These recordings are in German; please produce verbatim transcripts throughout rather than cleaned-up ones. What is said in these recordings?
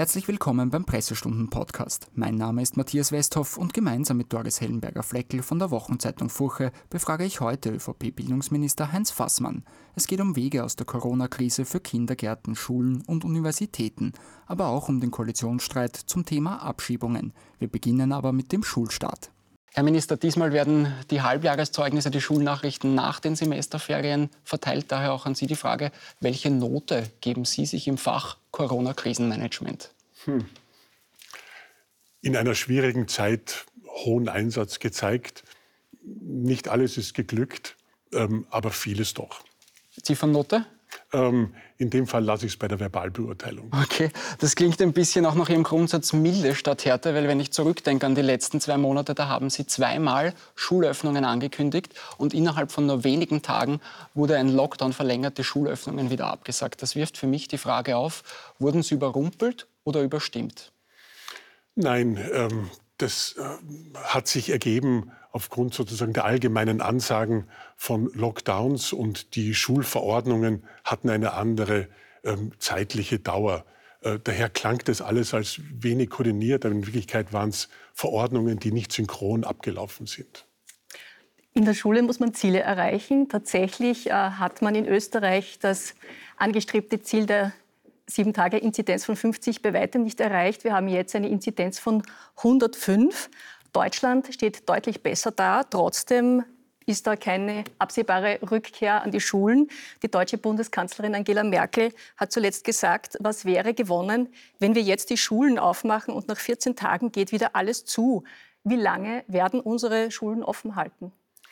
Herzlich willkommen beim Pressestunden-Podcast. Mein Name ist Matthias Westhoff und gemeinsam mit Doris Hellenberger-Fleckl von der Wochenzeitung Furche befrage ich heute ÖVP-Bildungsminister Heinz Fassmann. Es geht um Wege aus der Corona-Krise für Kindergärten, Schulen und Universitäten, aber auch um den Koalitionsstreit zum Thema Abschiebungen. Wir beginnen aber mit dem Schulstart. Herr Minister, diesmal werden die Halbjahreszeugnisse, die Schulnachrichten nach den Semesterferien verteilt. Daher auch an Sie die Frage, welche Note geben Sie sich im Fach Corona-Krisenmanagement? Hm. In einer schwierigen Zeit hohen Einsatz gezeigt. Nicht alles ist geglückt, ähm, aber vieles doch. Ziffernnote? Ähm, in dem Fall lasse ich es bei der Verbalbeurteilung. Okay, das klingt ein bisschen auch nach Ihrem Grundsatz milde statt Härte, weil wenn ich zurückdenke an die letzten zwei Monate, da haben Sie zweimal Schulöffnungen angekündigt und innerhalb von nur wenigen Tagen wurde ein Lockdown verlängert, die Schulöffnungen wieder abgesagt. Das wirft für mich die Frage auf, wurden Sie überrumpelt oder überstimmt? Nein, ähm, das äh, hat sich ergeben aufgrund sozusagen der allgemeinen Ansagen von Lockdowns, und die Schulverordnungen hatten eine andere ähm, zeitliche Dauer. Äh, daher klang das alles als wenig koordiniert, aber in Wirklichkeit waren es Verordnungen, die nicht synchron abgelaufen sind. In der Schule muss man Ziele erreichen. Tatsächlich äh, hat man in Österreich das angestrebte Ziel der sieben Tage Inzidenz von fünfzig bei weitem nicht erreicht. Wir haben jetzt eine Inzidenz von hundertfünf. Deutschland steht deutlich besser da. Trotzdem ist da keine absehbare Rückkehr an die Schulen. Die deutsche Bundeskanzlerin Angela Merkel hat zuletzt gesagt, was wäre gewonnen, wenn wir jetzt die Schulen aufmachen und nach vierzehn Tagen geht wieder alles zu. Wie lange werden unsere Schulen offen halten?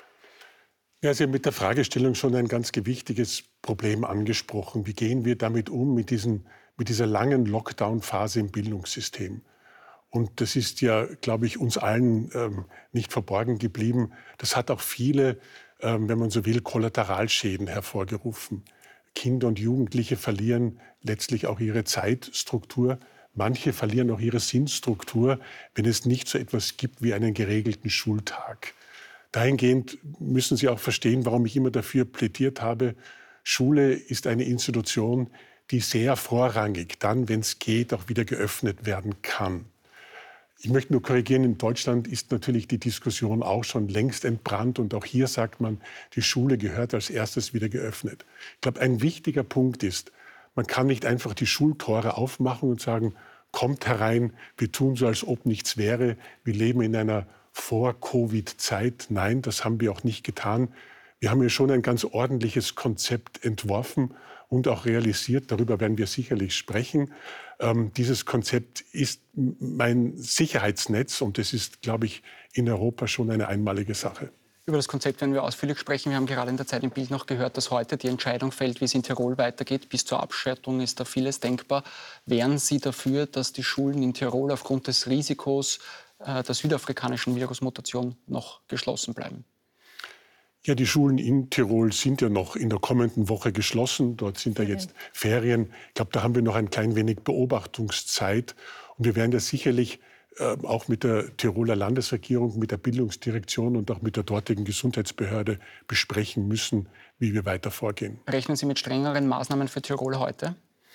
Ja, Sie haben mit der Fragestellung schon ein ganz gewichtiges Problem angesprochen. Wie gehen wir damit um, mit, diesen, mit dieser langen Lockdown-Phase im Bildungssystem? Und das ist ja, glaube ich, uns allen ähm, nicht verborgen geblieben. Das hat auch viele, ähm, wenn man so will, Kollateralschäden hervorgerufen. Kinder und Jugendliche verlieren letztlich auch ihre Zeitstruktur. Manche verlieren auch ihre Sinnstruktur, wenn es nicht so etwas gibt wie einen geregelten Schultag. Dahingehend müssen Sie auch verstehen, warum ich immer dafür plädiert habe, Schule ist eine Institution, die sehr vorrangig dann, wenn es geht, auch wieder geöffnet werden kann. Ich möchte nur korrigieren, in Deutschland ist natürlich die Diskussion auch schon längst entbrannt, und auch hier sagt man, die Schule gehört als erstes wieder geöffnet. Ich glaube, ein wichtiger Punkt ist, man kann nicht einfach die Schultore aufmachen und sagen, kommt herein, wir tun so, als ob nichts wäre, wir leben in einer Vor-Covid-Zeit. Nein, das haben wir auch nicht getan. Wir haben ja schon ein ganz ordentliches Konzept entworfen und auch realisiert. Darüber werden wir sicherlich sprechen. Ähm, dieses Konzept ist mein Sicherheitsnetz, und das ist, glaube ich, in Europa schon eine einmalige Sache. Über das Konzept werden wir ausführlich sprechen. Wir haben gerade in der Zeit im Bild noch gehört, dass heute die Entscheidung fällt, wie es in Tirol weitergeht. Bis zur Abschottung ist da vieles denkbar. Wären Sie dafür, dass die Schulen in Tirol aufgrund des Risikos äh, der südafrikanischen Virusmutation noch geschlossen bleiben? Ja, die Schulen in Tirol sind ja noch in der kommenden Woche geschlossen. Dort sind ja jetzt Ferien. Ich glaube, da haben wir noch ein klein wenig Beobachtungszeit. Und wir werden ja sicherlich äh, auch mit der Tiroler Landesregierung, mit der Bildungsdirektion und auch mit der dortigen Gesundheitsbehörde besprechen müssen, wie wir weiter vorgehen. Rechnen Sie mit strengeren Maßnahmen für Tirol heute?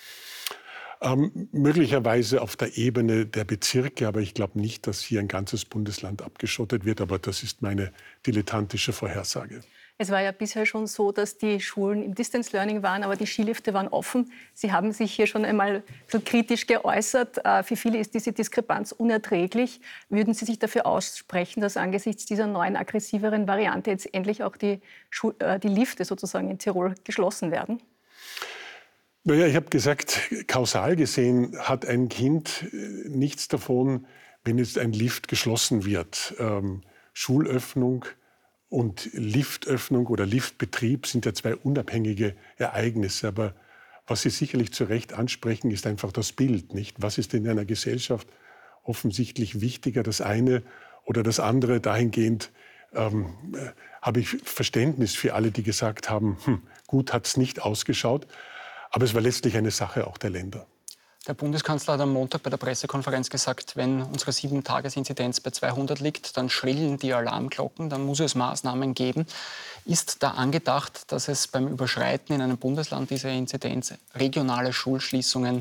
Ähm, möglicherweise auf der Ebene der Bezirke, aber ich glaube nicht, dass hier ein ganzes Bundesland abgeschottet wird. Aber das ist meine dilettantische Vorhersage. Es war ja bisher schon so, dass die Schulen im Distance Learning waren, aber die Skilifte waren offen. Sie haben sich hier schon einmal so kritisch geäußert. Für viele ist diese Diskrepanz unerträglich. Würden Sie sich dafür aussprechen, dass angesichts dieser neuen, aggressiveren Variante jetzt endlich auch die, Schu- äh, die Lifte sozusagen in Tirol geschlossen werden? Naja, ich habe gesagt, kausal gesehen hat ein Kind nichts davon, wenn jetzt ein Lift geschlossen wird. Ähm, Schulöffnung und Liftöffnung oder Liftbetrieb sind ja zwei unabhängige Ereignisse. Aber was Sie sicherlich zu Recht ansprechen, ist einfach das Bild, nicht? Was ist in einer Gesellschaft offensichtlich wichtiger, das eine oder das andere? Dahingehend ähm, äh, habe ich Verständnis für alle, die gesagt haben, hm, gut hat es nicht ausgeschaut. Aber es war letztlich eine Sache auch der Länder. Der Bundeskanzler hat am Montag bei der Pressekonferenz gesagt, wenn unsere sieben-Tages-Inzidenz bei zweihundert liegt, dann schrillen die Alarmglocken, dann muss es Maßnahmen geben. Ist da angedacht, dass es beim Überschreiten in einem Bundesland dieser Inzidenz regionale Schulschließungen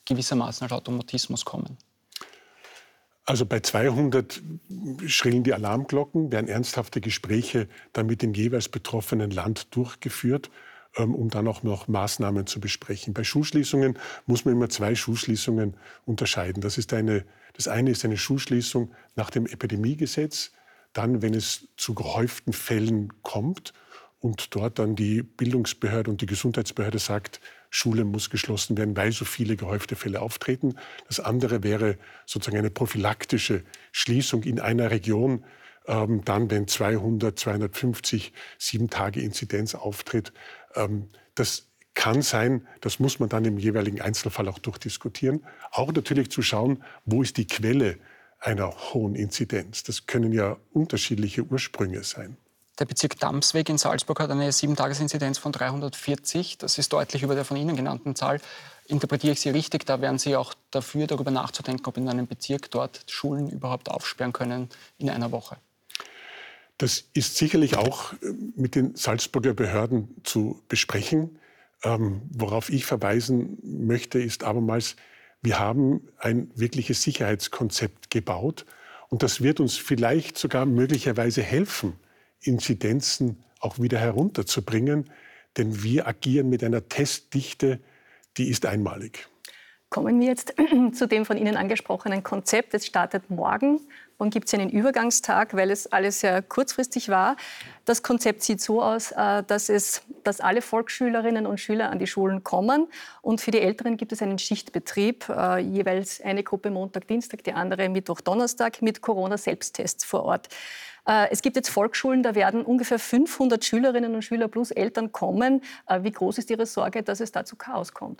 gewissermaßen als Automatismus kommen? Also bei zweihundert schrillen die Alarmglocken, werden ernsthafte Gespräche dann mit dem jeweils betroffenen Land durchgeführt, um dann auch noch Maßnahmen zu besprechen. Bei Schulschließungen muss man immer zwei Schulschließungen unterscheiden. Das ist eine, das eine ist eine Schulschließung nach dem Epidemiegesetz, dann, wenn es zu gehäuften Fällen kommt und dort dann die Bildungsbehörde und die Gesundheitsbehörde sagt, Schule muss geschlossen werden, weil so viele gehäufte Fälle auftreten. Das andere wäre sozusagen eine prophylaktische Schließung in einer Region, ähm, dann, wenn zweihundert, zweihundertfünfzig, sieben Tage Inzidenz auftritt. Ähm, das kann sein, das muss man dann im jeweiligen Einzelfall auch durchdiskutieren. Auch natürlich zu schauen, wo ist die Quelle einer hohen Inzidenz. Das können ja unterschiedliche Ursprünge sein. Der Bezirk Damsweg in Salzburg hat eine sieben-Tages-Inzidenz von dreihundertvierzig. Das ist deutlich über der von Ihnen genannten Zahl. Interpretiere ich Sie richtig? Da wären Sie auch dafür, darüber nachzudenken, ob in einem Bezirk dort Schulen überhaupt aufsperren können in einer Woche. Das ist sicherlich auch mit den Salzburger Behörden zu besprechen. Ähm, worauf ich verweisen möchte, ist abermals, wir haben ein wirkliches Sicherheitskonzept gebaut. Und das wird uns vielleicht sogar möglicherweise helfen, Inzidenzen auch wieder herunterzubringen. Denn wir agieren mit einer Testdichte, die ist einmalig. Kommen wir jetzt zu dem von Ihnen angesprochenen Konzept. Es startet morgen. Morgen gibt es einen Übergangstag, weil es alles sehr kurzfristig war. Das Konzept sieht so aus, dass, es, dass alle Volksschülerinnen und Schüler an die Schulen kommen. Und für die Älteren gibt es einen Schichtbetrieb, jeweils eine Gruppe Montag, Dienstag, die andere Mittwoch, Donnerstag mit Corona-Selbsttests vor Ort. Es gibt jetzt Volksschulen, da werden ungefähr fünfhundert Schülerinnen und Schüler plus Eltern kommen. Wie groß ist Ihre Sorge, dass es da zu Chaos kommt?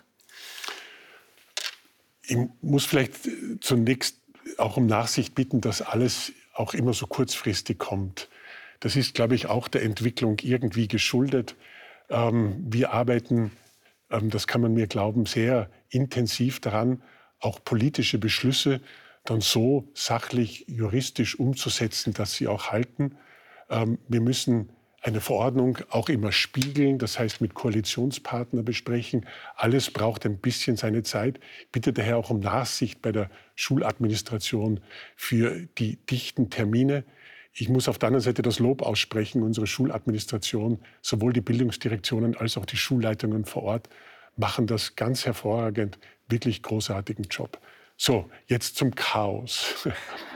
Ich muss vielleicht zunächst auch um Nachsicht bitten, dass alles auch immer so kurzfristig kommt. Das ist, glaube ich, auch der Entwicklung irgendwie geschuldet. Ähm, wir arbeiten, ähm, das kann man mir glauben, sehr intensiv daran, auch politische Beschlüsse dann so sachlich, juristisch umzusetzen, dass sie auch halten. Ähm, wir müssen eine Verordnung auch immer spiegeln, das heißt mit Koalitionspartnern besprechen. Alles braucht ein bisschen seine Zeit. Ich bitte daher auch um Nachsicht bei der Schuladministration für die dichten Termine. Ich muss auf der anderen Seite das Lob aussprechen. Unsere Schuladministration, sowohl die Bildungsdirektionen als auch die Schulleitungen vor Ort, machen das ganz hervorragend, wirklich großartigen Job. So, jetzt zum Chaos.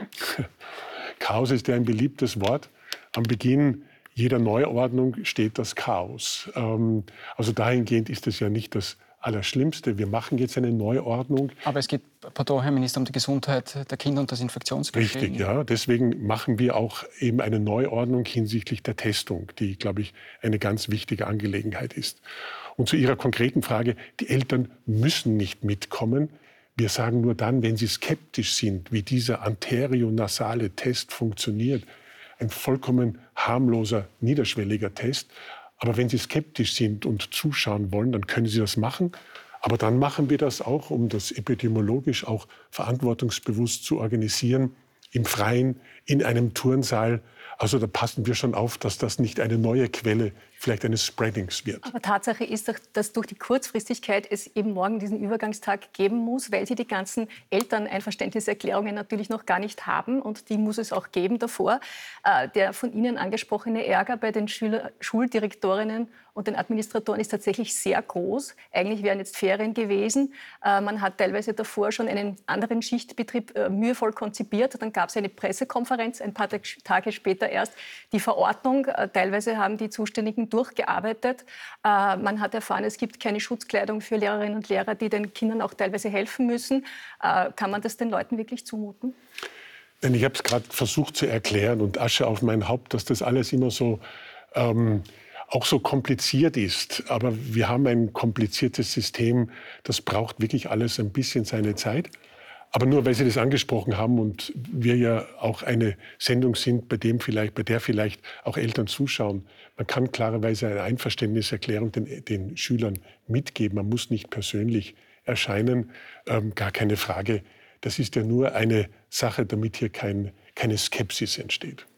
Chaos ist ja ein beliebtes Wort. Am Beginn jeder Neuordnung steht das Chaos. Ähm, also dahingehend ist es ja nicht das Allerschlimmste. Wir machen jetzt eine Neuordnung. Aber es geht, pardon, Herr Minister, um die Gesundheit der Kinder und das Infektionsgeschehen. Richtig, ja. Deswegen machen wir auch eben eine Neuordnung hinsichtlich der Testung, die, glaube ich, eine ganz wichtige Angelegenheit ist. Und zu Ihrer konkreten Frage, die Eltern müssen nicht mitkommen. Wir sagen nur dann, wenn sie skeptisch sind, wie dieser anterionasale Test funktioniert, ein vollkommen harmloser, niederschwelliger Test. Aber wenn Sie skeptisch sind und zuschauen wollen, dann können Sie das machen. Aber dann machen wir das auch, um das epidemiologisch auch verantwortungsbewusst zu organisieren, im Freien, in einem Turnsaal. Also da passen wir schon auf, dass das nicht eine neue Quelle vielleicht eines Spreadings wird. Aber Tatsache ist doch, dass durch die Kurzfristigkeit es eben morgen diesen Übergangstag geben muss, weil Sie die ganzen Elterneinverständniserklärungen natürlich noch gar nicht haben. Und die muss es auch geben davor. Äh, der von Ihnen angesprochene Ärger bei den Schüler, Schuldirektorinnen und den Administratoren ist tatsächlich sehr groß. Eigentlich wären jetzt Ferien gewesen. Äh, man hat teilweise davor schon einen anderen Schichtbetrieb äh, mühevoll konzipiert. Dann gab es eine Pressekonferenz, ein paar Tage später erst die Verordnung. Äh, teilweise haben die Zuständigen durchgearbeitet. Äh, man hat erfahren, es gibt keine Schutzkleidung für Lehrerinnen und Lehrer, die den Kindern auch teilweise helfen müssen. Äh, kann man das den Leuten wirklich zumuten? Denn ich habe es gerade versucht zu erklären und Asche auf mein Haupt, dass das alles immer so ähm, auch so kompliziert ist. Aber wir haben ein kompliziertes System, das braucht wirklich alles ein bisschen seine Zeit. Aber nur weil Sie das angesprochen haben und wir ja auch eine Sendung sind, bei, dem vielleicht, bei der vielleicht auch Eltern zuschauen, man kann klarerweise eine Einverständniserklärung den, den Schülern mitgeben. Man muss nicht persönlich erscheinen, ähm, gar keine Frage. Das ist ja nur eine Sache, damit hier kein, keine Skepsis entsteht.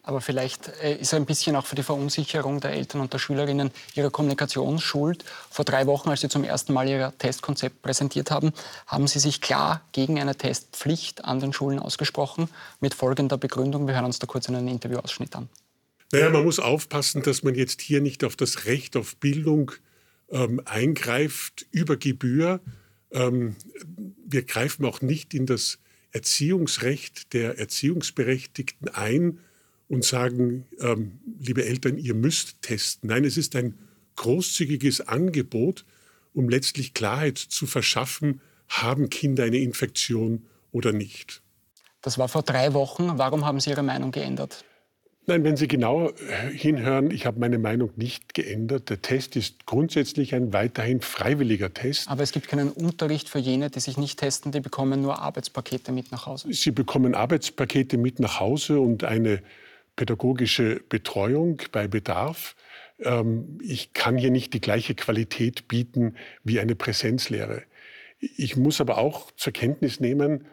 Aber vielleicht äh, ist ein bisschen auch für die Verunsicherung der Eltern und der Schülerinnen ihre Kommunikation schuld. Vor drei Wochen, als Sie zum ersten Mal Ihr Testkonzept präsentiert haben, haben Sie sich klar gegen eine Testpflicht an den Schulen ausgesprochen, mit folgender Begründung. Wir hören uns da kurz einen Interviewausschnitt an. Naja, man muss aufpassen, dass man jetzt hier nicht auf das Recht auf Bildung ähm, eingreift über Gebühr. Ähm, wir greifen auch nicht in das Erziehungsrecht der Erziehungsberechtigten ein und sagen, ähm, liebe Eltern, ihr müsst testen. Nein, es ist ein großzügiges Angebot, um letztlich Klarheit zu verschaffen, haben Kinder eine Infektion oder nicht. Das war vor drei Wochen. Warum haben Sie Ihre Meinung geändert? Nein, wenn Sie genau hinhören, ich habe meine Meinung nicht geändert. Der Test ist grundsätzlich ein weiterhin freiwilliger Test. Aber es gibt keinen Unterricht für jene, die sich nicht testen, die bekommen nur Arbeitspakete mit nach Hause. Sie bekommen Arbeitspakete mit nach Hause und eine pädagogische Betreuung bei Bedarf. Ich kann hier nicht die gleiche Qualität bieten wie eine Präsenzlehre. Ich muss aber auch zur Kenntnis nehmen,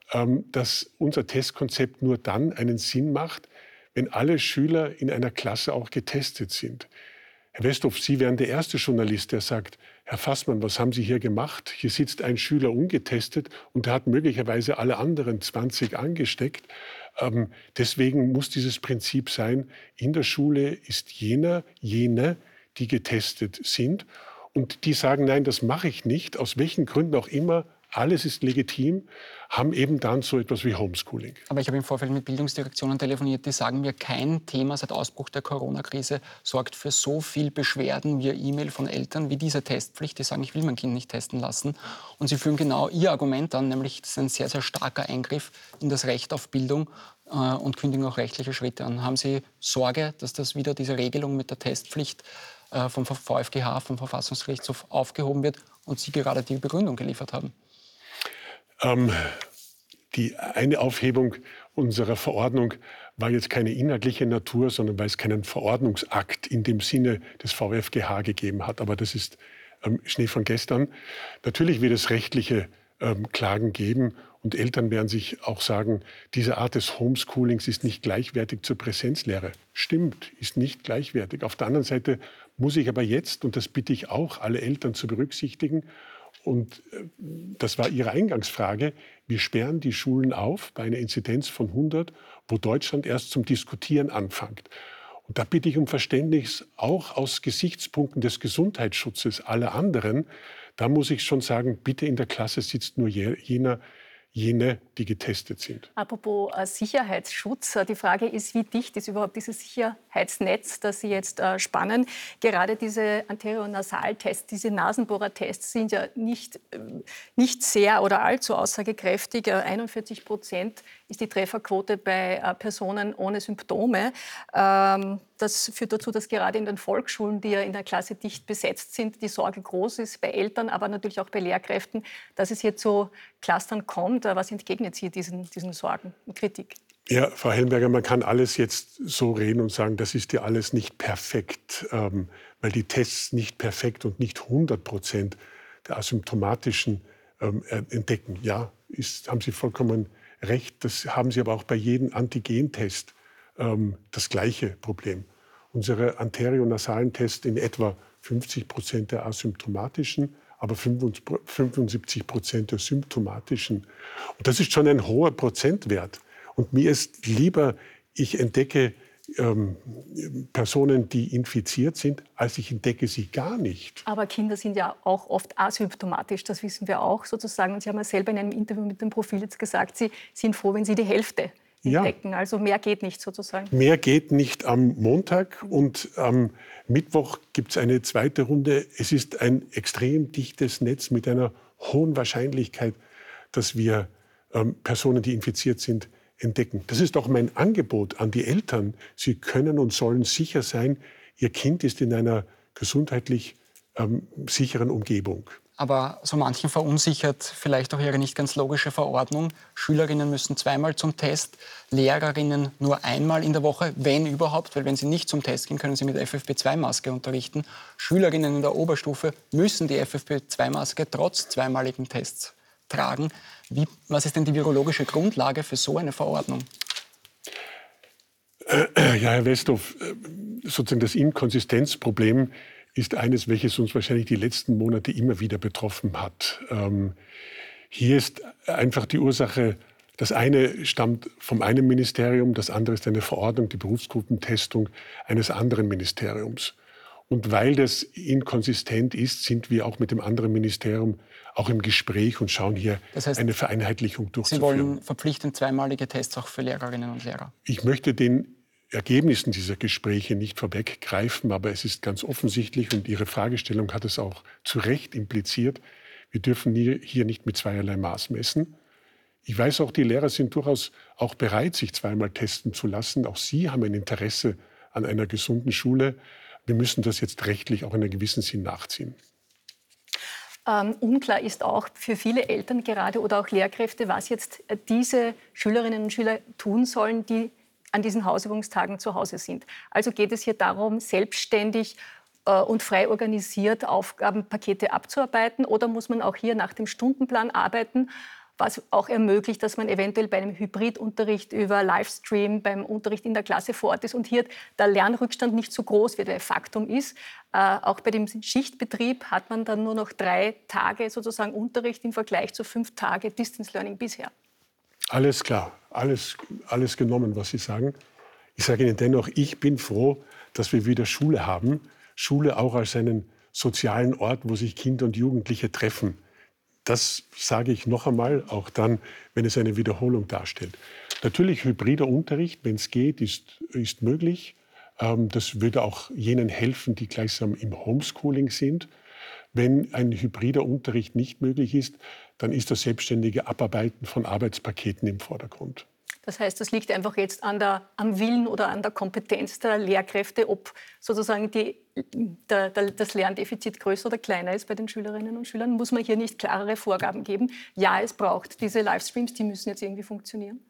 dass unser Testkonzept nur dann einen Sinn macht, wenn alle Schüler in einer Klasse auch getestet sind. Herr Westhoff, Sie wären der erste Journalist, der sagt, Herr Fassmann, was haben Sie hier gemacht? Hier sitzt ein Schüler ungetestet und der hat möglicherweise alle anderen zwanzig angesteckt. Ähm, deswegen muss dieses Prinzip sein, in der Schule ist jener, jene, die getestet sind. Und die sagen, nein, das mache ich nicht, aus welchen Gründen auch immer, alles ist legitim, haben eben dann so etwas wie Homeschooling. Aber ich habe im Vorfeld mit Bildungsdirektionen telefoniert, die sagen mir, kein Thema seit Ausbruch der Corona-Krise sorgt für so viel Beschwerden via E-Mail von Eltern wie diese Testpflicht. Die sagen, ich will mein Kind nicht testen lassen. Und sie führen genau ihr Argument an, nämlich das ist ein sehr, sehr starker Eingriff in das Recht auf Bildung äh, und kündigen auch rechtliche Schritte an. Haben Sie Sorge, dass das wieder diese Regelung mit der Testpflicht äh, vom VfGH, vom Verfassungsgerichtshof aufgehoben wird und Sie gerade die Begründung geliefert haben? Ähm, die eine Aufhebung unserer Verordnung war jetzt keine inhaltliche Natur, sondern weil es keinen Verordnungsakt in dem Sinne des VfGH gegeben hat. Aber das ist ähm, Schnee von gestern. Natürlich wird es rechtliche ähm, Klagen geben und Eltern werden sich auch sagen, diese Art des Homeschoolings ist nicht gleichwertig zur Präsenzlehre. Stimmt, ist nicht gleichwertig. Auf der anderen Seite muss ich aber jetzt, und das bitte ich auch, alle Eltern zu berücksichtigen, und das war Ihre Eingangsfrage, wir sperren die Schulen auf bei einer Inzidenz von hundert, wo Deutschland erst zum Diskutieren anfängt. Und da bitte ich um Verständnis, auch aus Gesichtspunkten des Gesundheitsschutzes aller anderen. Da muss ich schon sagen, bitte in der Klasse sitzt nur jener, jene, die getestet sind. Apropos äh, Sicherheitsschutz, äh, die Frage ist, wie dicht ist überhaupt dieses Sicherheitsnetz, das Sie jetzt äh, spannen? Gerade diese Anterionasaltests, diese Nasenbohrertests sind ja nicht, äh, nicht sehr oder allzu aussagekräftig. Äh, einundvierzig Prozent ist die Trefferquote bei äh, Personen ohne Symptome. Ähm, das führt dazu, dass gerade in den Volksschulen, die ja in der Klasse dicht besetzt sind, die Sorge groß ist bei Eltern, aber natürlich auch bei Lehrkräften, dass es hier zu Clustern kommt. Was entgegnet Sie diesen, diesen Sorgen und Kritik? Ja, Frau Hellenberger, man kann alles jetzt so reden und sagen, das ist ja alles nicht perfekt, ähm, weil die Tests nicht perfekt und nicht hundert Prozent der asymptomatischen ähm, entdecken. Ja, ist, haben Sie vollkommen recht. Das haben Sie aber auch bei jedem Antigentest ähm, das gleiche Problem. Unsere anterionasalen Tests in etwa fünfzig Prozent der asymptomatischen, aber fünfundsiebzig Prozent der symptomatischen. Und das ist schon ein hoher Prozentwert. Und mir ist lieber, ich entdecke ähm, Personen, die infiziert sind, als ich entdecke sie gar nicht. Aber Kinder sind ja auch oft asymptomatisch, das wissen wir auch sozusagen. Und Sie haben ja selber in einem Interview mit dem Profil jetzt gesagt, Sie sind froh, wenn Sie die Hälfte entdecken. Ja. Also mehr geht nicht sozusagen. Mehr geht nicht am Montag und am Mittwoch gibt es eine zweite Runde. Es ist ein extrem dichtes Netz mit einer hohen Wahrscheinlichkeit, dass wir ähm, Personen, die infiziert sind, entdecken. Das ist auch mein Angebot an die Eltern. Sie können und sollen sicher sein, ihr Kind ist in einer gesundheitlich ähm, sicheren Umgebung. Aber so manchen verunsichert vielleicht auch ihre nicht ganz logische Verordnung. Schülerinnen müssen zweimal zum Test, Lehrerinnen nur einmal in der Woche, wenn überhaupt, weil wenn sie nicht zum Test gehen, können sie mit F F P zwei Maske unterrichten. Schülerinnen in der Oberstufe müssen die F F P zwei Maske trotz zweimaligen Tests tragen. Wie, was ist denn die virologische Grundlage für so eine Verordnung? Ja, Herr Westhoff, sozusagen das Inkonsistenzproblem ist eines, welches uns wahrscheinlich die letzten Monate immer wieder betroffen hat. Ähm, hier ist einfach die Ursache, das eine stammt vom einen Ministerium, das andere ist eine Verordnung, die Berufsgruppentestung eines anderen Ministeriums. Und weil das inkonsistent ist, sind wir auch mit dem anderen Ministerium auch im Gespräch und schauen hier das heißt, eine Vereinheitlichung durchzuführen. Sie wollen verpflichtend zweimalige Tests auch für Lehrerinnen und Lehrer? Ich möchte den Ergebnissen dieser Gespräche nicht vorweggreifen, aber es ist ganz offensichtlich, und Ihre Fragestellung hat es auch zu Recht impliziert, wir dürfen hier nicht mit zweierlei Maß messen. Ich weiß auch, die Lehrer sind durchaus auch bereit, sich zweimal testen zu lassen. Auch sie haben ein Interesse an einer gesunden Schule. Wir müssen das jetzt rechtlich auch in einem gewissen Sinn nachziehen. Ähm, unklar ist auch für viele Eltern gerade oder auch Lehrkräfte, was jetzt diese Schülerinnen und Schüler tun sollen, die an diesen Hausübungstagen zu Hause sind. Also geht es hier darum, selbstständig äh, und frei organisiert Aufgabenpakete abzuarbeiten, oder muss man auch hier nach dem Stundenplan arbeiten, was auch ermöglicht, dass man eventuell bei einem Hybridunterricht über Livestream beim Unterricht in der Klasse vor Ort ist und hier der Lernrückstand nicht so groß wird, weil Faktum ist, äh, auch bei dem Schichtbetrieb hat man dann nur noch drei Tage sozusagen Unterricht im Vergleich zu fünf Tage Distance Learning bisher. Alles klar, alles, alles genommen, was Sie sagen. Ich sage Ihnen dennoch, ich bin froh, dass wir wieder Schule haben. Schule auch als einen sozialen Ort, wo sich Kinder und Jugendliche treffen. Das sage ich noch einmal, auch dann, wenn es eine Wiederholung darstellt. Natürlich hybrider Unterricht, wenn es geht, ist, ist möglich. Ähm, das würde auch jenen helfen, die gleichsam im Homeschooling sind. Wenn ein hybrider Unterricht nicht möglich ist, dann ist das selbstständige Abarbeiten von Arbeitspaketen im Vordergrund. Das heißt, das liegt einfach jetzt an der, am Willen oder an der Kompetenz der Lehrkräfte, ob sozusagen die, der, der, das Lerndefizit größer oder kleiner ist bei den Schülerinnen und Schülern. Muss man hier nicht klarere Vorgaben geben? Ja, es braucht diese Livestreams, die müssen jetzt irgendwie funktionieren.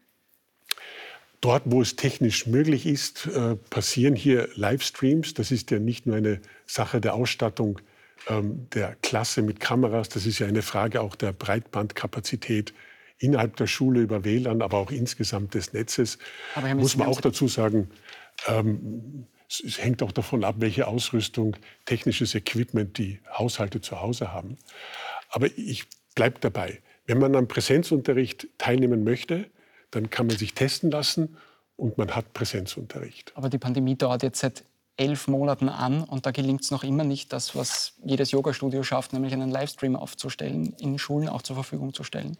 Dort, wo es technisch möglich ist, äh, passieren hier Livestreams. Das ist ja nicht nur eine Sache der Ausstattung ähm, der Klasse mit Kameras, das ist ja eine Frage auch der Breitbandkapazität innerhalb der Schule über W L A N, aber auch insgesamt des Netzes. Aber muss man auch dazu sagen, ähm, es, es hängt auch davon ab, welche Ausrüstung, technisches Equipment die Haushalte zu Hause haben. Aber ich bleibe dabei. Wenn man am Präsenzunterricht teilnehmen möchte, dann kann man sich testen lassen und man hat Präsenzunterricht. Aber die Pandemie dauert jetzt seit elf Monaten an und da gelingt es noch immer nicht, das, was jedes Yoga-Studio schafft, nämlich einen Livestream aufzustellen, in Schulen auch zur Verfügung zu stellen.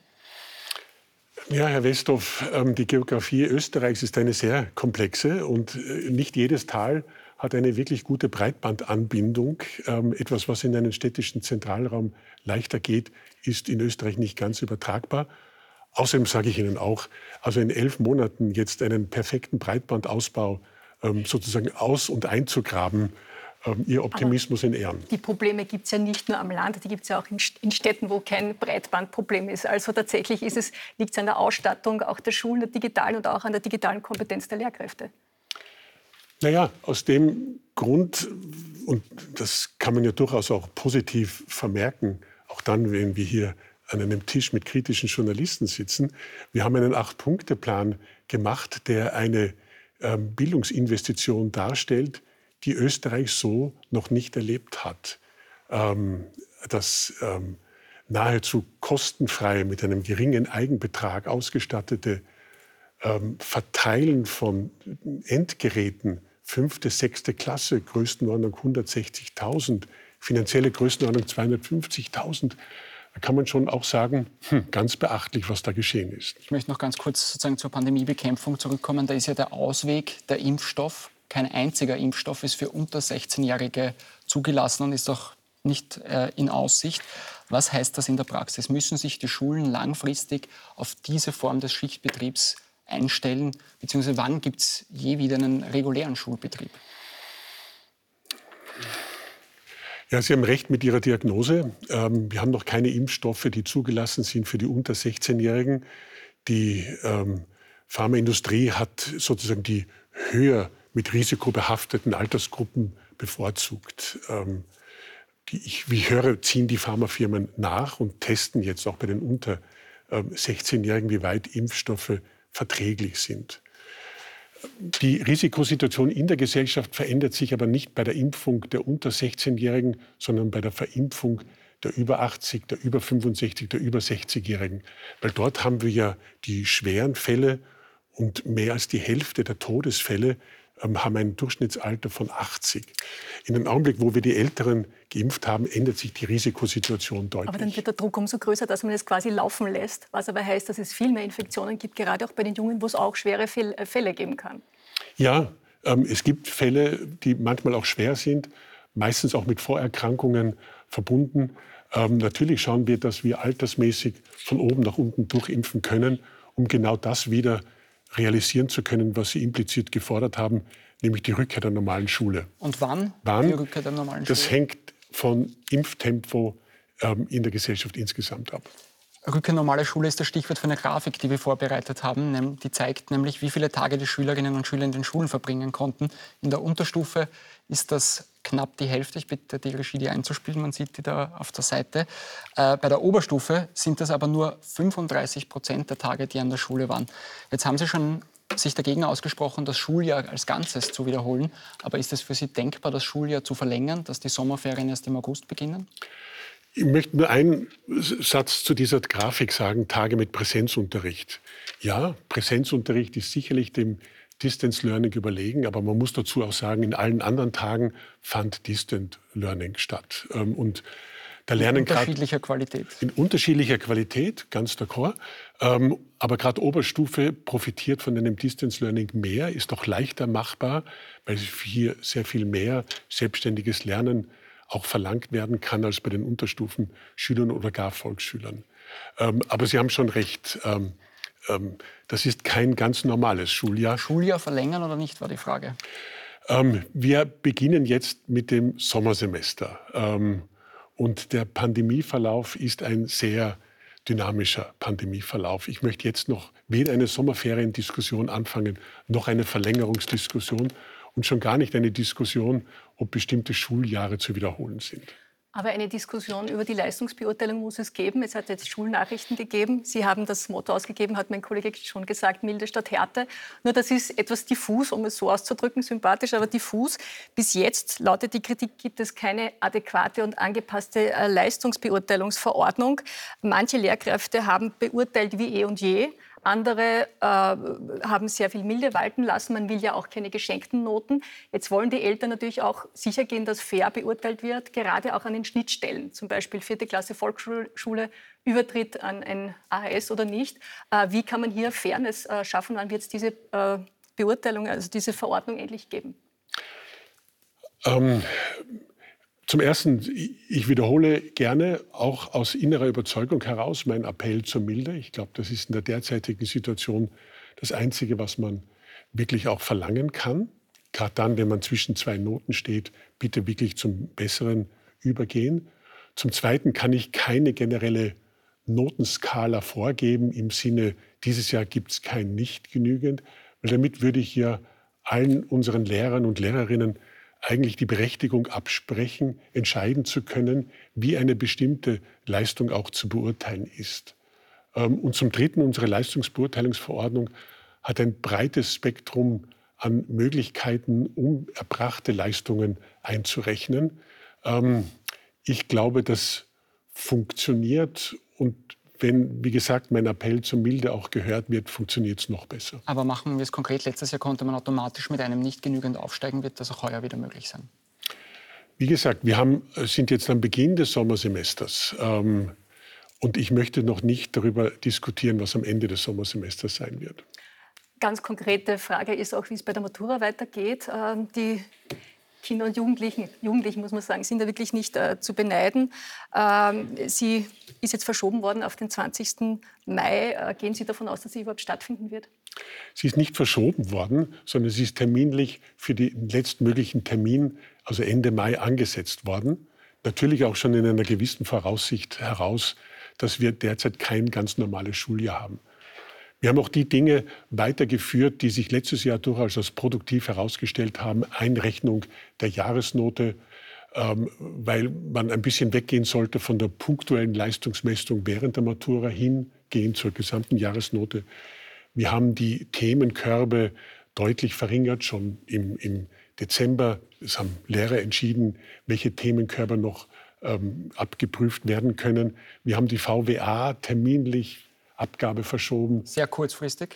Ja, Herr Westhoff, die Geografie Österreichs ist eine sehr komplexe und nicht jedes Tal hat eine wirklich gute Breitbandanbindung. Etwas, was in einen städtischen Zentralraum leichter geht, ist in Österreich nicht ganz übertragbar. Außerdem sage ich Ihnen auch, also in elf Monaten jetzt einen perfekten Breitbandausbau sozusagen aus- und einzugraben, Ihr Optimismus in Ehren. Die Probleme gibt es ja nicht nur am Land, die gibt es ja auch in Städten, wo kein Breitbandproblem ist. Also tatsächlich ist es, liegt es an der Ausstattung auch der Schulen, der digitalen und auch an der digitalen Kompetenz der Lehrkräfte. Naja, aus dem Grund, und das kann man ja durchaus auch positiv vermerken, auch dann, wenn wir hier an einem Tisch mit kritischen Journalisten sitzen, wir haben einen Acht-Punkte-Plan gemacht, der eine ähm, Bildungsinvestition darstellt, die Österreich so noch nicht erlebt hat. Ähm, das ähm, nahezu kostenfrei mit einem geringen Eigenbetrag ausgestattete ähm, Verteilen von Endgeräten, fünfte, sechste Klasse, Größenordnung hundertsechzigtausend, finanzielle Größenordnung zweihundertfünfzigtausend, da kann man schon auch sagen, hm, ganz beachtlich, was da geschehen ist. Ich möchte noch ganz kurz sozusagen zur Pandemiebekämpfung zurückkommen. Da ist ja der Ausweg der Impfstoff. Kein einziger Impfstoff ist für unter sechzehnjährige zugelassen und ist auch nicht äh, in Aussicht. Was heißt das in der Praxis? Müssen sich die Schulen langfristig auf diese Form des Schichtbetriebs einstellen? Beziehungsweise wann gibt es je wieder einen regulären Schulbetrieb? Ja, Sie haben recht mit Ihrer Diagnose. Ähm, wir haben noch keine Impfstoffe, die zugelassen sind für die unter sechzehnjährigen. Die ähm, Pharmaindustrie hat sozusagen die höher mit Risiko behafteten Altersgruppen bevorzugt. Ähm, die, ich, wie ich höre, ziehen die Pharmafirmen nach und testen jetzt auch bei den unter ähm, sechzehnjährigen, wie weit Impfstoffe verträglich sind. Die Risikosituation in der Gesellschaft verändert sich aber nicht bei der Impfung der unter sechzehnjährigen, sondern bei der Verimpfung der über achtzig, der über fünfundsechzig, der über sechzigjährigen. Weil dort haben wir ja die schweren Fälle und mehr als die Hälfte der Todesfälle ähm, haben ein Durchschnittsalter von achtzig. In dem Augenblick, wo wir die Älteren geimpft haben, ändert sich die Risikosituation deutlich. Aber dann wird der Druck umso größer, dass man es quasi laufen lässt, was aber heißt, dass es viel mehr Infektionen gibt, gerade auch bei den Jungen, wo es auch schwere Fälle geben kann. Ja, ähm, es gibt Fälle, die manchmal auch schwer sind, meistens auch mit Vorerkrankungen verbunden. Ähm, natürlich schauen wir, dass wir altersmäßig von oben nach unten durchimpfen können, um genau das wieder realisieren zu können, was Sie implizit gefordert haben, nämlich die Rückkehr der normalen Schule. Und wann, wann? die Rückkehr der normalen Schule? Das hängt von Impftempo ähm, in der Gesellschaft insgesamt ab. Rückkehr normale Schule ist das Stichwort für eine Grafik, die wir vorbereitet haben. Die zeigt nämlich, wie viele Tage die Schülerinnen und Schüler in den Schulen verbringen konnten. In der Unterstufe ist das knapp die Hälfte. Ich bitte die Regie, die einzuspielen. Man sieht die da auf der Seite. Äh, bei der Oberstufe sind das aber nur fünfunddreißig Prozent der Tage, die an der Schule waren. Jetzt haben Sie schon sich dagegen ausgesprochen, das Schuljahr als Ganzes zu wiederholen. Aber ist es für Sie denkbar, das Schuljahr zu verlängern, dass die Sommerferien erst im August beginnen? Ich möchte nur einen Satz zu dieser Grafik sagen, Tage mit Präsenzunterricht. Ja, Präsenzunterricht ist sicherlich dem Distance Learning überlegen, aber man muss dazu auch sagen, in allen anderen Tagen fand Distant Learning statt. Und da lernen in unterschiedlicher Qualität. In unterschiedlicher Qualität, ganz d'accord. Aber gerade Oberstufe profitiert von einem Distance Learning mehr, ist auch leichter machbar, weil hier sehr viel mehr selbstständiges Lernen auch verlangt werden kann als bei den Unterstufenschülern oder gar Volksschülern. Ähm, aber Sie haben schon recht, ähm, ähm, das ist kein ganz normales Schuljahr. Schuljahr verlängern oder nicht, war die Frage. Ähm, wir beginnen jetzt mit dem Sommersemester. Ähm, und der Pandemieverlauf ist ein sehr dynamischer Pandemieverlauf. Ich möchte jetzt noch weder eine Sommerferiendiskussion anfangen, noch eine Verlängerungsdiskussion. Und schon gar nicht eine Diskussion, ob bestimmte Schuljahre zu wiederholen sind. Aber eine Diskussion über die Leistungsbeurteilung muss es geben. Es hat jetzt Schulnachrichten gegeben. Sie haben das Motto ausgegeben, hat mein Kollege schon gesagt, milde statt Härte. Nur das ist etwas diffus, um es so auszudrücken, sympathisch, aber diffus. Bis jetzt, lautet die Kritik, gibt es keine adäquate und angepasste Leistungsbeurteilungsverordnung. Manche Lehrkräfte haben beurteilt wie eh und je. Andere äh, haben sehr viel Milde walten lassen. Man will ja auch keine geschenkten Noten. Jetzt wollen die Eltern natürlich auch sicher gehen, dass fair beurteilt wird, gerade auch an den Schnittstellen. Zum Beispiel vierte Klasse Volksschule, Übertritt an ein A H S oder nicht. Äh, wie kann man hier Fairness äh, schaffen? Wann wird es diese äh, Beurteilung, also diese Verordnung endlich geben? Ähm Zum Ersten, ich wiederhole gerne, auch aus innerer Überzeugung heraus, meinen Appell zur Milde. Ich glaube, das ist in der derzeitigen Situation das Einzige, was man wirklich auch verlangen kann. Gerade dann, wenn man zwischen zwei Noten steht, bitte wirklich zum Besseren übergehen. Zum Zweiten kann ich keine generelle Notenskala vorgeben im Sinne, dieses Jahr gibt es kein nicht genügend, weil damit würde ich ja allen unseren Lehrern und Lehrerinnen eigentlich die Berechtigung absprechen, entscheiden zu können, wie eine bestimmte Leistung auch zu beurteilen ist. Und zum Dritten, unsere Leistungsbeurteilungsverordnung hat ein breites Spektrum an Möglichkeiten, um erbrachte Leistungen einzurechnen. Ich glaube, das funktioniert und wenn, wie gesagt, mein Appell zur Milde auch gehört wird, funktioniert es noch besser. Aber machen wir es konkret. Letztes Jahr konnte man automatisch mit einem nicht genügend aufsteigen. Wird das auch heuer wieder möglich sein? Wie gesagt, wir haben, sind jetzt am Beginn des Sommersemesters. Ähm, und ich möchte noch nicht darüber diskutieren, was am Ende des Sommersemesters sein wird. Ganz konkrete Frage ist auch, wie es bei der Matura weitergeht. Ähm, die Kinder und Jugendlichen, Jugendlichen muss man sagen, sind da wirklich nicht äh, zu beneiden. Ähm, sie ist jetzt verschoben worden auf den zwanzigsten Mai. Äh, gehen Sie davon aus, dass sie überhaupt stattfinden wird? Sie ist nicht verschoben worden, sondern sie ist terminlich für den letztmöglichen Termin, also Ende Mai, angesetzt worden. Natürlich auch schon in einer gewissen Voraussicht heraus, dass wir derzeit kein ganz normales Schuljahr haben. Wir haben auch die Dinge weitergeführt, die sich letztes Jahr durchaus als produktiv herausgestellt haben. Einrechnung der Jahresnote, ähm, weil man ein bisschen weggehen sollte von der punktuellen Leistungsmessung während der Matura hingehen zur gesamten Jahresnote. Wir haben die Themenkörbe deutlich verringert, schon im, im Dezember. Es haben Lehrer entschieden, welche Themenkörper noch ähm, abgeprüft werden können. Wir haben die V W A terminlich Abgabe verschoben. Sehr kurzfristig.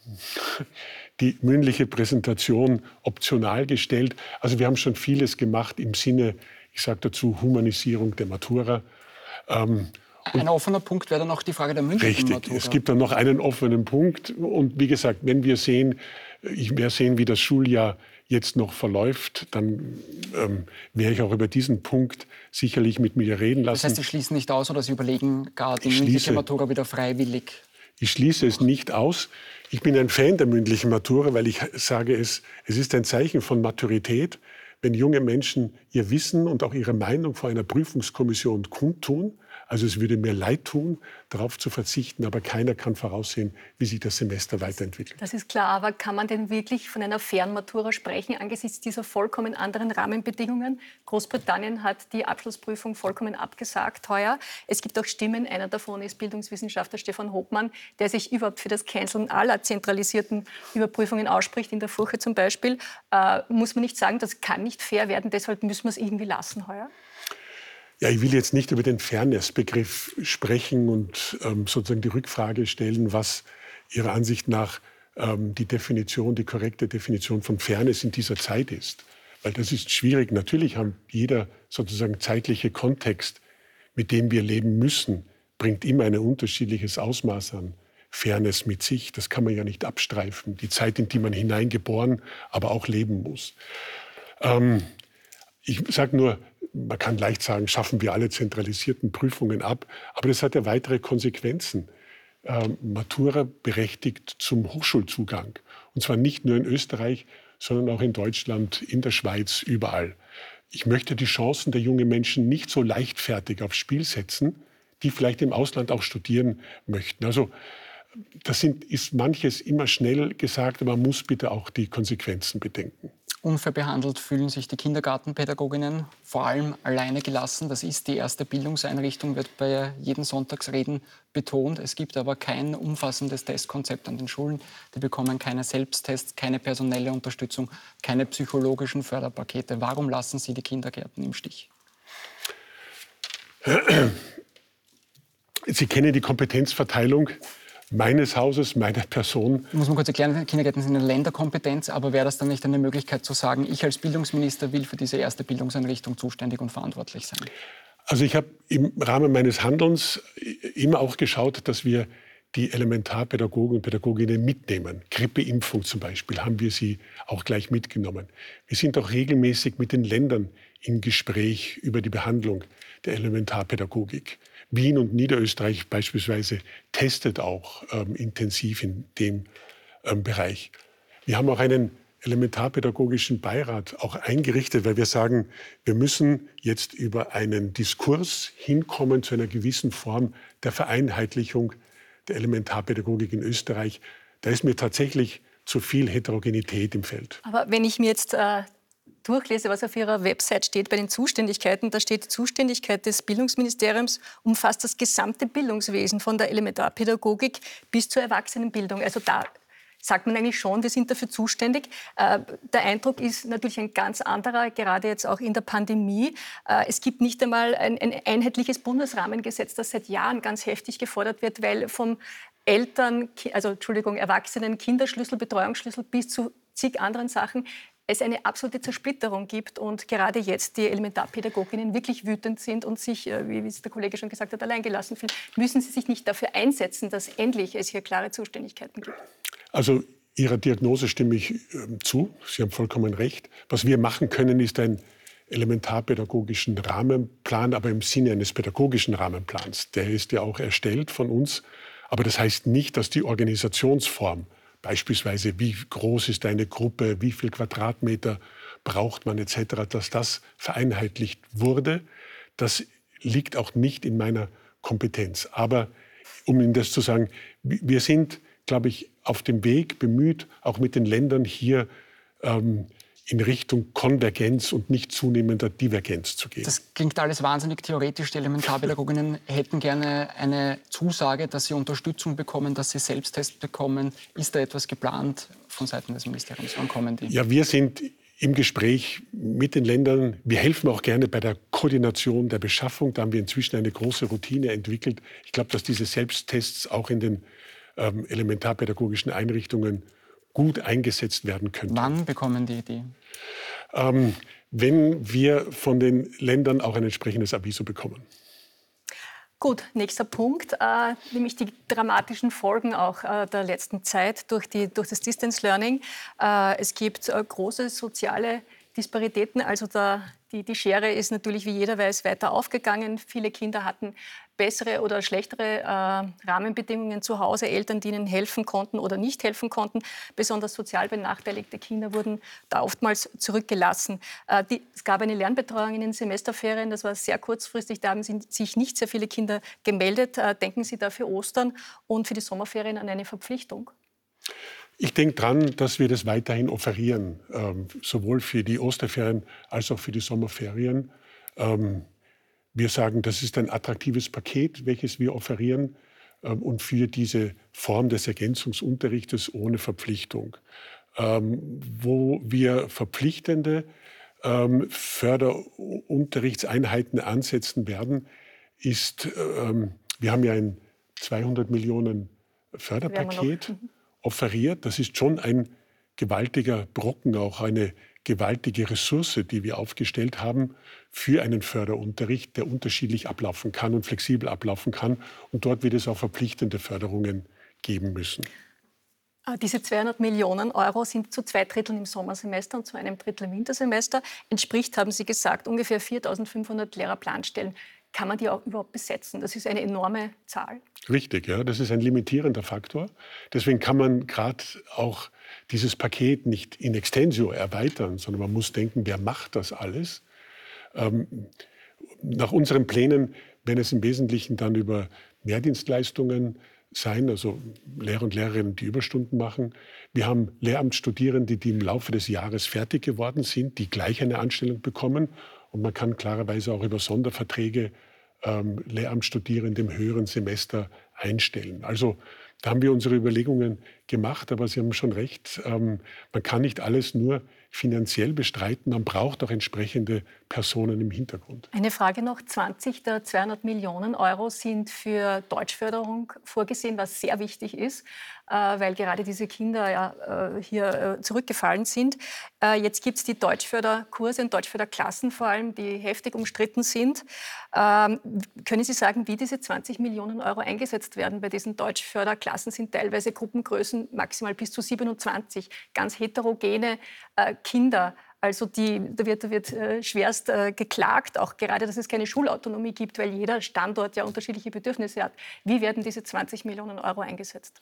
Die mündliche Präsentation optional gestellt. Also wir haben schon vieles gemacht im Sinne, ich sage dazu, Humanisierung der Matura. Ähm, Ein offener Punkt wäre dann auch die Frage der mündlichen richtig, Matura. es gibt dann noch einen offenen Punkt. Und wie gesagt, wenn wir sehen, ich werde sehen, wie das Schuljahr jetzt noch verläuft, dann ähm, werde ich auch über diesen Punkt sicherlich mit mir reden lassen. Das heißt, Sie schließen nicht aus oder Sie überlegen gar die Ich mündliche schließe- Matura wieder freiwillig? Ich schließe es nicht aus. Ich bin ein Fan der mündlichen Matura, weil ich sage, es, es ist ein Zeichen von Maturität, wenn junge Menschen ihr Wissen und auch ihre Meinung vor einer Prüfungskommission kundtun. Also es würde mir leid tun, darauf zu verzichten, aber keiner kann voraussehen, wie sich das Semester weiterentwickelt. Das ist klar, aber kann man denn wirklich von einer fairen Matura sprechen angesichts dieser vollkommen anderen Rahmenbedingungen? Großbritannien hat die Abschlussprüfung vollkommen abgesagt heuer. Es gibt auch Stimmen, einer davon ist Bildungswissenschaftler Stefan Hopmann, der sich überhaupt für das Canceln aller zentralisierten Überprüfungen ausspricht, in der Furche zum Beispiel. Äh, muss man nicht sagen, das kann nicht fair werden, deshalb müssen wir es irgendwie lassen heuer? Ja, ich will jetzt nicht über den Fairness-Begriff sprechen und ähm, sozusagen die Rückfrage stellen, was Ihrer Ansicht nach ähm, die Definition, die korrekte Definition von Fairness in dieser Zeit ist. Weil das ist schwierig. Natürlich haben jeder sozusagen zeitliche Kontext, mit dem wir leben müssen, bringt immer ein unterschiedliches Ausmaß an Fairness mit sich. Das kann man ja nicht abstreifen. Die Zeit, in die man hineingeboren, aber auch leben muss. Ähm, ich sage nur, man kann leicht sagen, schaffen wir alle zentralisierten Prüfungen ab. Aber das hat ja weitere Konsequenzen. Ähm, Matura berechtigt zum Hochschulzugang. Und zwar nicht nur in Österreich, sondern auch in Deutschland, in der Schweiz, überall. Ich möchte die Chancen der jungen Menschen nicht so leichtfertig aufs Spiel setzen, die vielleicht im Ausland auch studieren möchten. Also das sind, ist manches immer schnell gesagt, aber man muss bitte auch die Konsequenzen bedenken. Unfair behandelt fühlen sich die Kindergartenpädagoginnen, vor allem alleine gelassen. Das ist die erste Bildungseinrichtung, wird bei jeden Sonntagsreden betont. Es gibt aber kein umfassendes Testkonzept an den Schulen. Die bekommen keine Selbsttests, keine personelle Unterstützung, keine psychologischen Förderpakete. Warum lassen Sie die Kindergärten im Stich? Sie kennen die Kompetenzverteilung meines Hauses, meiner Person. Muss man kurz erklären, Kindergärten sind eine Länderkompetenz, aber wäre das dann nicht eine Möglichkeit zu sagen, ich als Bildungsminister will für diese erste Bildungseinrichtung zuständig und verantwortlich sein? Also ich habe im Rahmen meines Handelns immer auch geschaut, dass wir die Elementarpädagogen und Pädagoginnen mitnehmen. Grippeimpfung zum Beispiel haben wir sie auch gleich mitgenommen. Wir sind auch regelmäßig mit den Ländern im Gespräch über die Behandlung der Elementarpädagogik. Wien und Niederösterreich beispielsweise testet auch ähm, intensiv in dem ähm, Bereich. Wir haben auch einen elementarpädagogischen Beirat auch eingerichtet, weil wir sagen, wir müssen jetzt über einen Diskurs hinkommen zu einer gewissen Form der Vereinheitlichung der Elementarpädagogik in Österreich. Da ist mir tatsächlich zu viel Heterogenität im Feld. Aber wenn ich mir jetzt äh, durchlese, was auf Ihrer Website steht bei den Zuständigkeiten, da steht, die Zuständigkeit des Bildungsministeriums umfasst das gesamte Bildungswesen von der Elementarpädagogik bis zur Erwachsenenbildung. Also da sagt man eigentlich schon, wir sind dafür zuständig. Äh, der Eindruck ist natürlich ein ganz anderer, gerade jetzt auch in der Pandemie. Äh, es gibt nicht einmal ein, ein einheitliches Bundesrahmengesetz, das seit Jahren ganz heftig gefordert wird, weil vom Eltern, also Entschuldigung, Erwachsenen, Kinderschlüssel, Betreuungsschlüssel bis zu zig anderen Sachen es eine absolute Zersplitterung gibt und gerade jetzt die Elementarpädagoginnen wirklich wütend sind und sich, wie es der Kollege schon gesagt hat, alleingelassen fühlen. Müssen Sie sich nicht dafür einsetzen, dass endlich es hier klare Zuständigkeiten gibt? Also Ihrer Diagnose stimme ich äh, zu. Sie haben vollkommen recht. Was wir machen können, ist ein elementarpädagogischen Rahmenplan, aber im Sinne eines pädagogischen Rahmenplans. Der ist ja auch erstellt von uns. Aber das heißt nicht, dass die Organisationsform, beispielsweise wie groß ist eine Gruppe, wie viel Quadratmeter braucht man et cetera, dass das vereinheitlicht wurde. Das liegt auch nicht in meiner Kompetenz. Aber um Ihnen das zu sagen, wir sind, glaube ich, auf dem Weg bemüht, auch mit den Ländern hier ähm, in Richtung Konvergenz und nicht zunehmender Divergenz zu gehen. Das klingt alles wahnsinnig theoretisch. Die Elementarpädagoginnen hätten gerne eine Zusage, dass sie Unterstützung bekommen, dass sie Selbsttest bekommen. Ist da etwas geplant von Seiten des Ministeriums? Wann kommen die? Ja, wir sind im Gespräch mit den Ländern. Wir helfen auch gerne bei der Koordination der Beschaffung. Da haben wir inzwischen eine große Routine entwickelt. Ich glaube, dass diese Selbsttests auch in den ähm, elementarpädagogischen Einrichtungen gut eingesetzt werden könnten. Wann bekommen die die? Ähm, wenn wir von den Ländern auch ein entsprechendes Aviso bekommen. Gut, nächster Punkt, äh, nämlich die dramatischen Folgen auch äh, der letzten Zeit durch, die, durch das Distance Learning. Äh, es gibt äh, große soziale Disparitäten, also der, die, die Schere ist natürlich, wie jeder weiß, weiter aufgegangen. Viele Kinder hatten bessere oder schlechtere äh, Rahmenbedingungen zu Hause, Eltern, die ihnen helfen konnten oder nicht helfen konnten. Besonders sozial benachteiligte Kinder wurden da oftmals zurückgelassen. Äh, die, es gab eine Lernbetreuung in den Semesterferien, das war sehr kurzfristig, da haben sich nicht sehr viele Kinder gemeldet. Äh, denken Sie da für Ostern und für die Sommerferien an eine Verpflichtung? Ich denke dran, dass wir das weiterhin offerieren, ähm, sowohl für die Osterferien als auch für die Sommerferien. Ähm, wir sagen, das ist ein attraktives Paket, welches wir offerieren ähm, und für diese Form des Ergänzungsunterrichtes ohne Verpflichtung. Ähm, wo wir verpflichtende ähm, Förderunterrichtseinheiten ansetzen werden, ist, ähm, wir haben ja ein zweihundert Millionen Förderpaket offeriert. Das ist schon ein gewaltiger Brocken, auch eine gewaltige Ressource, die wir aufgestellt haben für einen Förderunterricht, der unterschiedlich ablaufen kann und flexibel ablaufen kann. Und dort wird es auch verpflichtende Förderungen geben müssen. Diese zweihundert Millionen Euro sind zu zwei Dritteln im Sommersemester und zu einem Drittel im Wintersemester. Entspricht, haben Sie gesagt, ungefähr viertausendfünfhundert Lehrerplanstellen. Kann man die auch überhaupt besetzen? Das ist eine enorme Zahl. Richtig, ja, das ist ein limitierender Faktor. Deswegen kann man gerade auch dieses Paket nicht in extensio erweitern, sondern man muss denken, wer macht das alles? Ähm, nach unseren Plänen werden es im Wesentlichen dann über Mehrdienstleistungen sein, also Lehrer und Lehrerinnen, die Überstunden machen. Wir haben Lehramtsstudierende, die im Laufe des Jahres fertig geworden sind, die gleich eine Anstellung bekommen. Und man kann klarerweise auch über Sonderverträge ähm, Lehramtsstudierende im höheren Semester einstellen. Also da haben wir unsere Überlegungen gemacht, aber Sie haben schon recht, ähm, man kann nicht alles nur finanziell bestreiten, man braucht auch entsprechende Personen im Hintergrund. Eine Frage noch, zwanzig der zweihundert Millionen Euro sind für Deutschförderung vorgesehen, was sehr wichtig ist, äh, weil gerade diese Kinder ja, äh, hier äh, zurückgefallen sind. Äh, jetzt gibt es die Deutschförderkurse und Deutschförderklassen vor allem, die heftig umstritten sind. Ähm, können Sie sagen, wie diese zwanzig Millionen Euro eingesetzt werden? Bei diesen Deutschförderklassen sind teilweise Gruppengrößen maximal bis zu siebenundzwanzig, ganz heterogene äh, Kinder. Also die, da wird, da wird äh, schwerst äh, geklagt, auch gerade, dass es keine Schulautonomie gibt, weil jeder Standort ja unterschiedliche Bedürfnisse hat. Wie werden diese zwanzig Millionen Euro eingesetzt?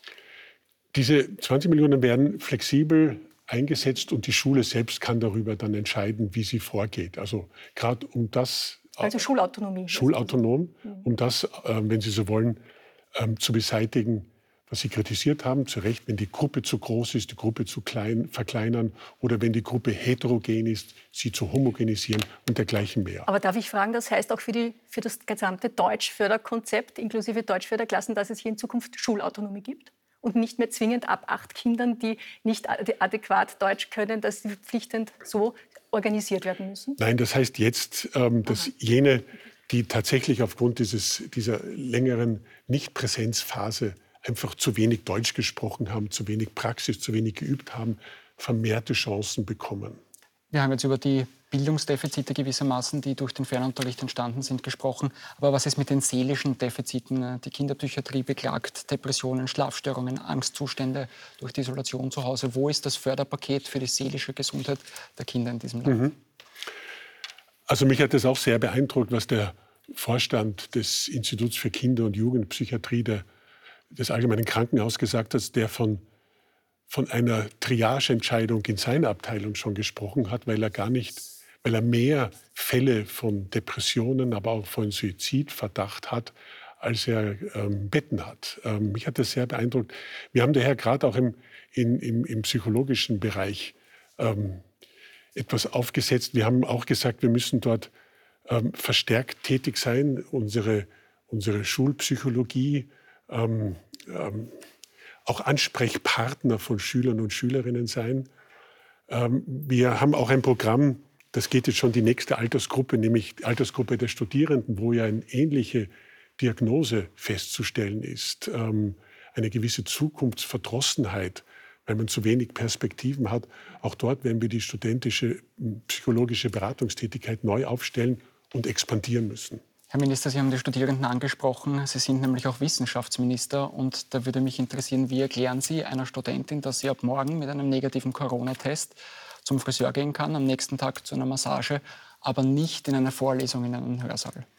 Diese zwanzig Millionen werden flexibel eingesetzt und die Schule selbst kann darüber dann entscheiden, wie sie vorgeht. Also gerade um das... Also Schulautonomie. Schulautonom, um das, äh, wenn Sie so wollen, ähm, zu beseitigen, was Sie kritisiert haben, zu Recht, wenn die Gruppe zu groß ist, die Gruppe zu klein verkleinern oder wenn die Gruppe heterogen ist, sie zu homogenisieren und dergleichen mehr. Aber darf ich fragen, das heißt auch für, die, für das gesamte Deutschförderkonzept inklusive Deutschförderklassen, dass es hier in Zukunft Schulautonomie gibt? Und nicht mehr zwingend ab acht Kindern, die nicht adäquat Deutsch können, dass sie verpflichtend so organisiert werden müssen? Nein, das heißt jetzt, ähm, dass jene, die tatsächlich aufgrund dieses, dieser längeren Nichtpräsenzphase einfach zu wenig Deutsch gesprochen haben, zu wenig Praxis, zu wenig geübt haben, vermehrte Chancen bekommen. Wir haben jetzt über die Bildungsdefizite gewissermaßen, die durch den Fernunterricht entstanden sind, gesprochen. Aber was ist mit den seelischen Defiziten? Die Kinderpsychiatrie beklagt Depressionen, Schlafstörungen, Angstzustände durch die Isolation zu Hause. Wo ist das Förderpaket für die seelische Gesundheit der Kinder in diesem Land? Mhm. Also mich hat das auch sehr beeindruckt, was der Vorstand des Instituts für Kinder- und Jugendpsychiatrie der, des Allgemeinen Krankenhauses gesagt hat, der von von einer Triageentscheidung in seiner Abteilung schon gesprochen hat, weil er gar nicht, weil er mehr Fälle von Depressionen, aber auch von Suizidverdacht hat, als er ähm, Betten hat. Ähm, mich hat das sehr beeindruckt. Wir haben daher gerade auch im, in, im, im psychologischen Bereich ähm, etwas aufgesetzt. Wir haben auch gesagt, wir müssen dort ähm, verstärkt tätig sein, unsere, unsere Schulpsychologie, ähm, ähm, auch Ansprechpartner von Schülern und Schülerinnen sein. Ähm, wir haben auch ein Programm, das geht jetzt schon die nächste Altersgruppe, nämlich die Altersgruppe der Studierenden, wo ja eine ähnliche Diagnose festzustellen ist. Ähm, eine gewisse Zukunftsverdrossenheit, weil man zu wenig Perspektiven hat. Auch dort werden wir die studentische psychologische Beratungstätigkeit neu aufstellen und expandieren müssen. Herr Minister, Sie haben die Studierenden angesprochen. Sie sind nämlich auch Wissenschaftsminister. Und da würde mich interessieren, wie erklären Sie einer Studentin, dass sie ab morgen mit einem negativen Corona-Test zum Friseur gehen kann, am nächsten Tag zu einer Massage, aber nicht in eine Vorlesung, in einen Hörsaal?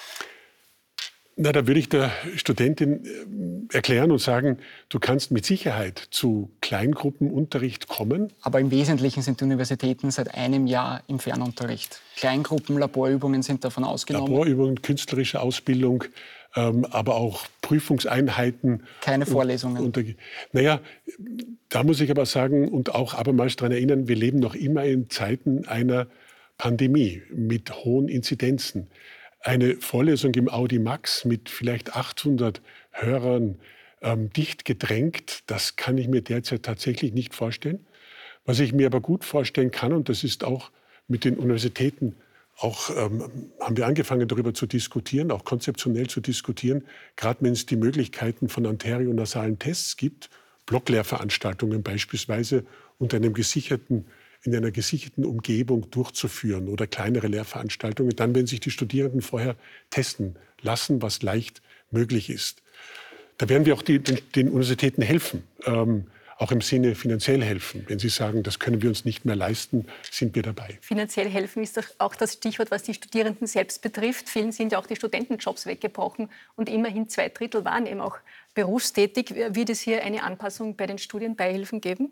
Na, da würde ich der Studentin erklären und sagen, du kannst mit Sicherheit zu Kleingruppenunterricht kommen. Aber im Wesentlichen sind die Universitäten seit einem Jahr im Fernunterricht. Kleingruppen, Laborübungen sind davon ausgenommen. Laborübungen, künstlerische Ausbildung, ähm, aber auch Prüfungseinheiten. Keine Vorlesungen. Und, und, naja, da muss ich aber sagen und auch abermals daran erinnern, wir leben noch immer in Zeiten einer Pandemie mit hohen Inzidenzen. Eine Vorlesung im Audimax mit vielleicht achthundert Hörern ähm, dicht gedrängt, das kann ich mir derzeit tatsächlich nicht vorstellen. Was ich mir aber gut vorstellen kann, und das ist auch mit den Universitäten, auch ähm, haben wir angefangen darüber zu diskutieren, auch konzeptionell zu diskutieren, gerade wenn es die Möglichkeiten von arterionasalen Tests gibt, Blocklehrveranstaltungen beispielsweise unter einem gesicherten in einer gesicherten Umgebung durchzuführen oder kleinere Lehrveranstaltungen, dann, wenn sich die Studierenden vorher testen lassen, was leicht möglich ist. Da werden wir auch die, den, den Universitäten helfen, ähm, auch im Sinne finanziell helfen. Wenn sie sagen, das können wir uns nicht mehr leisten, sind wir dabei. Finanziell helfen ist doch auch das Stichwort, was die Studierenden selbst betrifft. Vielen sind ja auch die Studentenjobs weggebrochen und immerhin zwei Drittel waren eben auch berufstätig. Wird es hier eine Anpassung bei den Studienbeihilfen geben?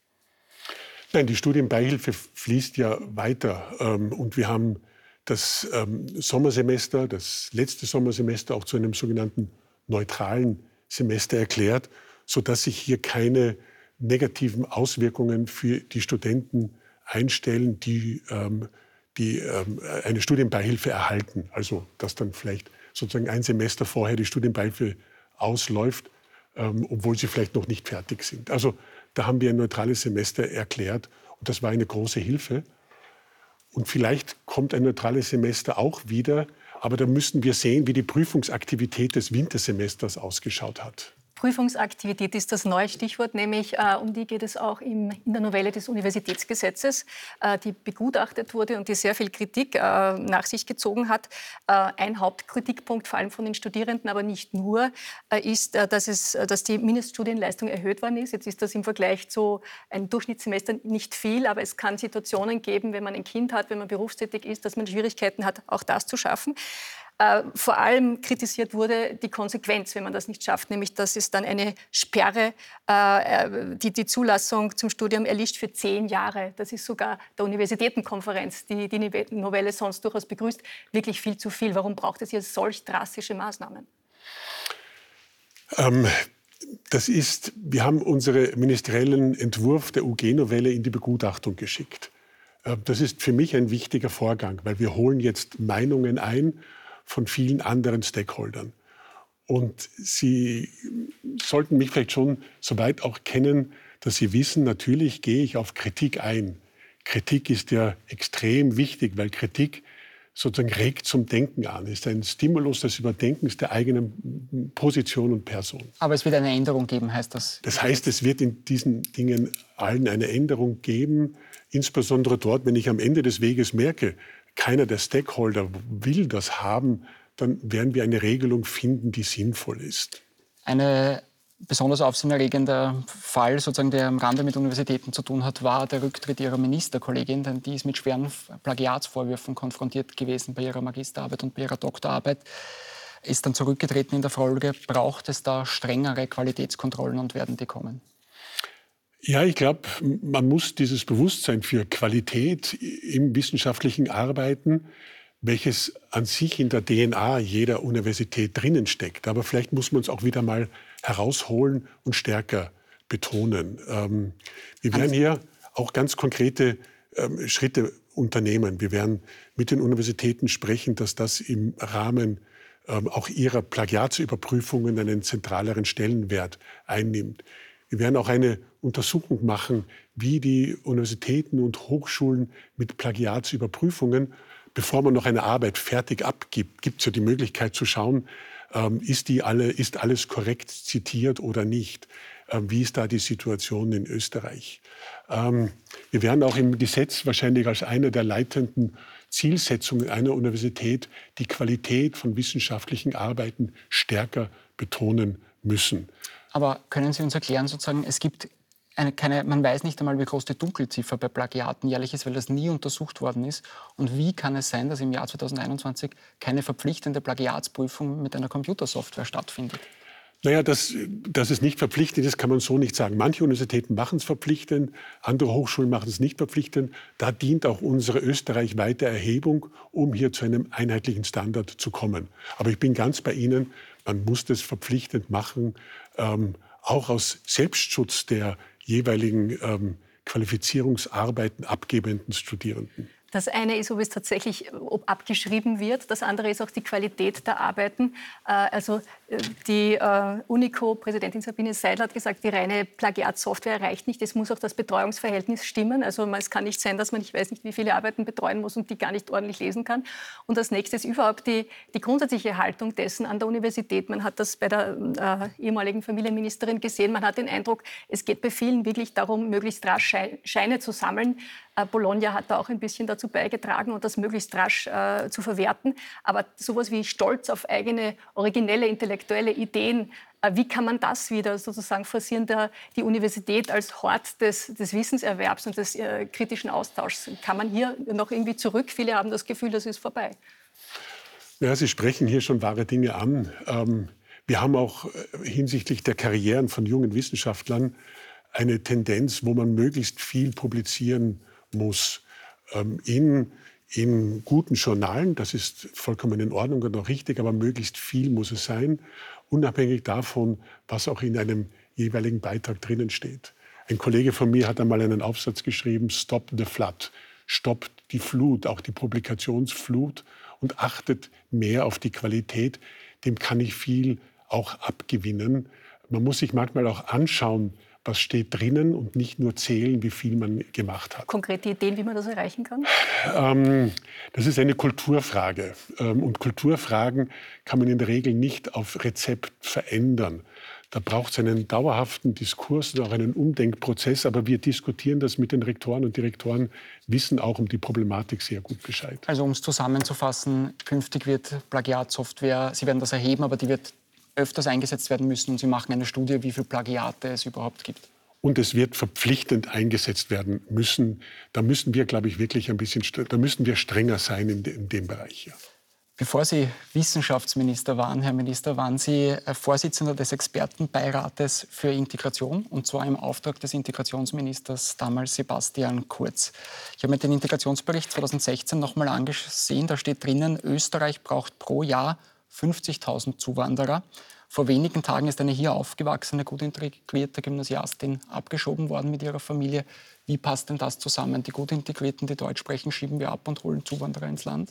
Nein, die Studienbeihilfe fließt ja weiter. Ähm, und wir haben das ähm, Sommersemester, das letzte Sommersemester auch zu einem sogenannten neutralen Semester erklärt, sodass sich hier keine negativen Auswirkungen für die Studenten einstellen, die, ähm, die ähm, eine Studienbeihilfe erhalten. Also dass dann vielleicht sozusagen ein Semester vorher die Studienbeihilfe ausläuft, ähm, obwohl sie vielleicht noch nicht fertig sind. Also da haben wir ein neutrales Semester erklärt und das war eine große Hilfe. Und vielleicht kommt ein neutrales Semester auch wieder, aber da müssen wir sehen, wie die Prüfungsaktivität des Wintersemesters ausgeschaut hat. Prüfungsaktivität ist das neue Stichwort, nämlich äh, um die geht es auch im, in der Novelle des Universitätsgesetzes, äh, die begutachtet wurde und die sehr viel Kritik äh, nach sich gezogen hat. Äh, ein Hauptkritikpunkt, vor allem von den Studierenden, aber nicht nur, äh, ist, äh, dass, es, äh, dass die Mindeststudienleistung erhöht worden ist. Jetzt ist das im Vergleich zu einem Durchschnittssemester nicht viel, aber es kann Situationen geben, wenn man ein Kind hat, wenn man berufstätig ist, dass man Schwierigkeiten hat, auch das zu schaffen. Äh, vor allem kritisiert wurde die Konsequenz, wenn man das nicht schafft, nämlich dass es dann eine Sperre, äh, die, die Zulassung zum Studium erlischt für zehn Jahre. Das ist sogar der Universitätenkonferenz, die die Novelle sonst durchaus begrüßt, wirklich viel zu viel. Warum braucht es hier solch drastische Maßnahmen? Ähm, das ist, wir haben unseren ministeriellen Entwurf der U G-Novelle in die Begutachtung geschickt. Äh, das ist für mich ein wichtiger Vorgang, weil wir holen jetzt Meinungen ein von vielen anderen Stakeholdern. Und Sie sollten mich vielleicht schon so weit auch kennen, dass Sie wissen, natürlich gehe ich auf Kritik ein. Kritik ist ja extrem wichtig, weil Kritik sozusagen regt zum Denken an, ist ein Stimulus des Überdenkens der eigenen Position und Person. Aber es wird eine Änderung geben, heißt das? Das heißt, es wird in diesen Dingen allen eine Änderung geben, insbesondere dort, wenn ich am Ende des Weges merke, keiner der Stakeholder will das haben, dann werden wir eine Regelung finden, die sinnvoll ist. Eine besonders aufsehenerregender Fall, sozusagen, der am Rande mit Universitäten zu tun hat, war der Rücktritt ihrer Ministerkollegin, denn die ist mit schweren Plagiatsvorwürfen konfrontiert gewesen bei ihrer Magisterarbeit und bei ihrer Doktorarbeit, ist dann zurückgetreten in der Folge. Braucht es da strengere Qualitätskontrollen und werden die kommen? Ja, ich glaube, man muss dieses Bewusstsein für Qualität im wissenschaftlichen Arbeiten, welches an sich in der D N A jeder Universität drinnen steckt. Aber vielleicht muss man es auch wieder mal herausholen und stärker betonen. Ähm, wir werden hier auch ganz konkrete ähm, Schritte unternehmen. Wir werden mit den Universitäten sprechen, dass das im Rahmen ähm, auch ihrer Plagiatsüberprüfungen einen zentraleren Stellenwert einnimmt. Wir werden auch eine Untersuchung machen, wie die Universitäten und Hochschulen mit Plagiatsüberprüfungen, bevor man noch eine Arbeit fertig abgibt, gibt es ja die Möglichkeit zu schauen, ähm, ist, die alle, ist alles korrekt zitiert oder nicht. Ähm, wie ist da die Situation in Österreich? Ähm, wir werden auch im Gesetz wahrscheinlich als eine der leitenden Zielsetzungen einer Universität die Qualität von wissenschaftlichen Arbeiten stärker betonen müssen. Aber können Sie uns erklären, sozusagen, es gibt eine, keine, man weiß nicht einmal, wie groß die Dunkelziffer bei Plagiaten jährlich ist, weil das nie untersucht worden ist. Und wie kann es sein, dass im Jahr zweitausendeinundzwanzig keine verpflichtende Plagiatsprüfung mit einer Computersoftware stattfindet? Naja, dass, dass es nicht verpflichtend ist, kann man so nicht sagen. Manche Universitäten machen es verpflichtend, andere Hochschulen machen es nicht verpflichtend. Da dient auch unsere österreichweite Erhebung, um hier zu einem einheitlichen Standard zu kommen. Aber ich bin ganz bei Ihnen, man muss das verpflichtend machen, ähm, auch aus Selbstschutz der jeweiligen ähm, Qualifizierungsarbeiten abgebenden Studierenden. Das eine ist, ob es tatsächlich ob abgeschrieben wird. Das andere ist auch die Qualität der Arbeiten. Also die Unico, Präsidentin Sabine Seidel hat gesagt, die reine Plagiatsoftware reicht nicht. Es muss auch das Betreuungsverhältnis stimmen. Also es kann nicht sein, dass man, ich weiß nicht, wie viele Arbeiten betreuen muss und die gar nicht ordentlich lesen kann. Und das nächste ist überhaupt die, die grundsätzliche Haltung dessen an der Universität. Man hat das bei der äh, ehemaligen Familienministerin gesehen. Man hat den Eindruck, es geht bei vielen wirklich darum, möglichst rasch Scheine zu sammeln. Äh, Bologna hat da auch ein bisschen dazu beigetragen und das möglichst rasch äh, zu verwerten. Aber sowas wie Stolz auf eigene, originelle, intellektuelle Ideen, äh, wie kann man das wieder sozusagen forcieren, der, die Universität als Hort des, des Wissenserwerbs und des äh, kritischen Austauschs? Kann man hier noch irgendwie zurück? Viele haben das Gefühl, das ist vorbei. Ja, Sie sprechen hier schon wahre Dinge an. Ähm, wir haben auch äh, hinsichtlich der Karrieren von jungen Wissenschaftlern eine Tendenz, wo man möglichst viel publizieren muss. Ähm, in, in guten Journalen, das ist vollkommen in Ordnung und auch richtig, aber möglichst viel muss es sein, unabhängig davon, was auch in einem jeweiligen Beitrag drinnen steht. Ein Kollege von mir hat einmal einen Aufsatz geschrieben, Stop the Flood, stoppt die Flut, auch die Publikationsflut und achtet mehr auf die Qualität. Dem kann ich viel auch abgewinnen. Man muss sich manchmal auch anschauen, was steht drinnen und nicht nur zählen, wie viel man gemacht hat. Konkrete Ideen, wie man das erreichen kann? Ähm, das ist eine Kulturfrage. Ähm, und Kulturfragen kann man in der Regel nicht auf Rezept verändern. Da braucht es einen dauerhaften Diskurs und auch einen Umdenkprozess. Aber wir diskutieren das mit den Rektoren und die Rektoren wissen auch um die Problematik sehr gut Bescheid. Also um es zusammenzufassen, künftig wird Plagiatsoftware, Sie werden das erheben, aber die wird öfters eingesetzt werden müssen und Sie machen eine Studie, wie viele Plagiate es überhaupt gibt. Und es wird verpflichtend eingesetzt werden müssen. Da müssen wir, glaube ich, wirklich ein bisschen, da müssen wir strenger sein in, de, in dem Bereich. Ja. Bevor Sie Wissenschaftsminister waren, Herr Minister, waren Sie Vorsitzender des Expertenbeirates für Integration, und zwar im Auftrag des Integrationsministers damals Sebastian Kurz. Ich habe mir den Integrationsbericht zweitausendsechzehn noch mal angesehen. Da steht drinnen, Österreich braucht pro Jahr fünfzigtausend Zuwanderer. Vor wenigen Tagen ist eine hier aufgewachsene, gut integrierte Gymnasiastin abgeschoben worden mit ihrer Familie. Wie passt denn das zusammen? Die gut integrierten, die Deutsch sprechen, schieben wir ab und holen Zuwanderer ins Land?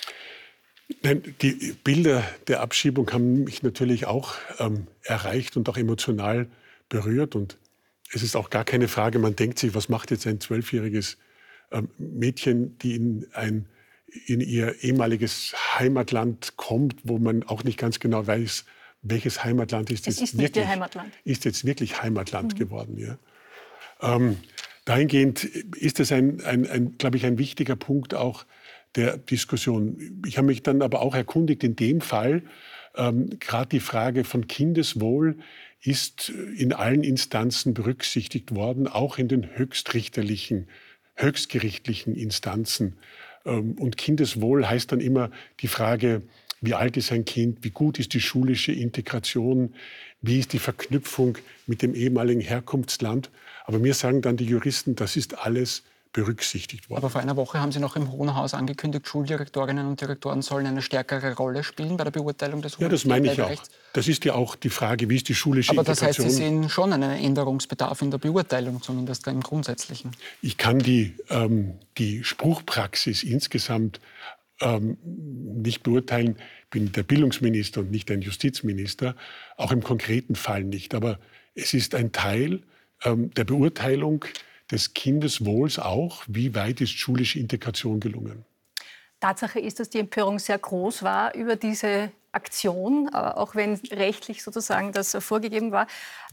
Nein, die Bilder der Abschiebung haben mich natürlich auch ähm, erreicht und auch emotional berührt. Und es ist auch gar keine Frage, man denkt sich, was macht jetzt ein zwölfjähriges ähm, Mädchen, die in ein in ihr ehemaliges Heimatland kommt, wo man auch nicht ganz genau weiß, welches Heimatland ist es jetzt ist nicht wirklich, ihr Heimatland. ist jetzt wirklich Heimatland mhm. geworden. Ja. Ähm, dahingehend ist es ein, ein, ein, glaube ich, ein wichtiger Punkt auch der Diskussion. Ich habe mich dann aber auch erkundigt, in dem Fall, ähm, gerade die Frage von Kindeswohl ist in allen Instanzen berücksichtigt worden, auch in den höchstrichterlichen, höchstgerichtlichen Instanzen. Und Kindeswohl heißt dann immer die Frage, wie alt ist ein Kind, wie gut ist die schulische Integration, wie ist die Verknüpfung mit dem ehemaligen Herkunftsland. Aber mir sagen dann die Juristen, das ist alles berücksichtigt worden. Aber vor einer Woche haben Sie noch im Hohen Haus angekündigt, Schuldirektorinnen und Direktoren sollen eine stärkere Rolle spielen bei der Beurteilung des Ja, das meine ich auch. Das ist ja auch die Frage, wie ist die schulische Aber Integration. das heißt, Sie sehen schon einen Änderungsbedarf in der Beurteilung, zumindest im Grundsätzlichen. Ich kann die, ähm, die Spruchpraxis insgesamt ähm, nicht beurteilen. Ich bin der Bildungsminister und nicht ein Justizminister, auch im konkreten Fall nicht. Aber es ist ein Teil ähm, der Beurteilung des Kindeswohls auch, wie weit ist schulische Integration gelungen. Tatsache ist, dass die Empörung sehr groß war über diese Aktion, auch wenn rechtlich sozusagen das vorgegeben war.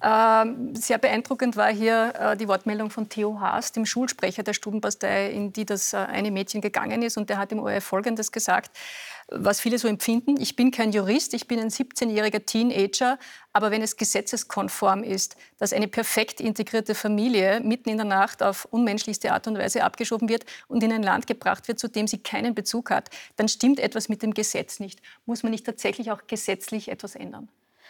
Sehr beeindruckend war hier die Wortmeldung von Theo Haas, dem Schulsprecher der Stubenbastei, in die das eine Mädchen gegangen ist. Und der hat im O R F Folgendes gesagt, was viele so empfinden: Ich bin kein Jurist, ich bin ein siebzehnjähriger Teenager, aber wenn es gesetzeskonform ist, dass eine perfekt integrierte Familie mitten in der Nacht auf unmenschlichste Art und Weise abgeschoben wird und in ein Land gebracht wird, zu dem sie keinen Bezug hat, dann stimmt etwas mit dem Gesetz nicht. Muss man nicht tatsächlich auch gesetzlich etwas ändern?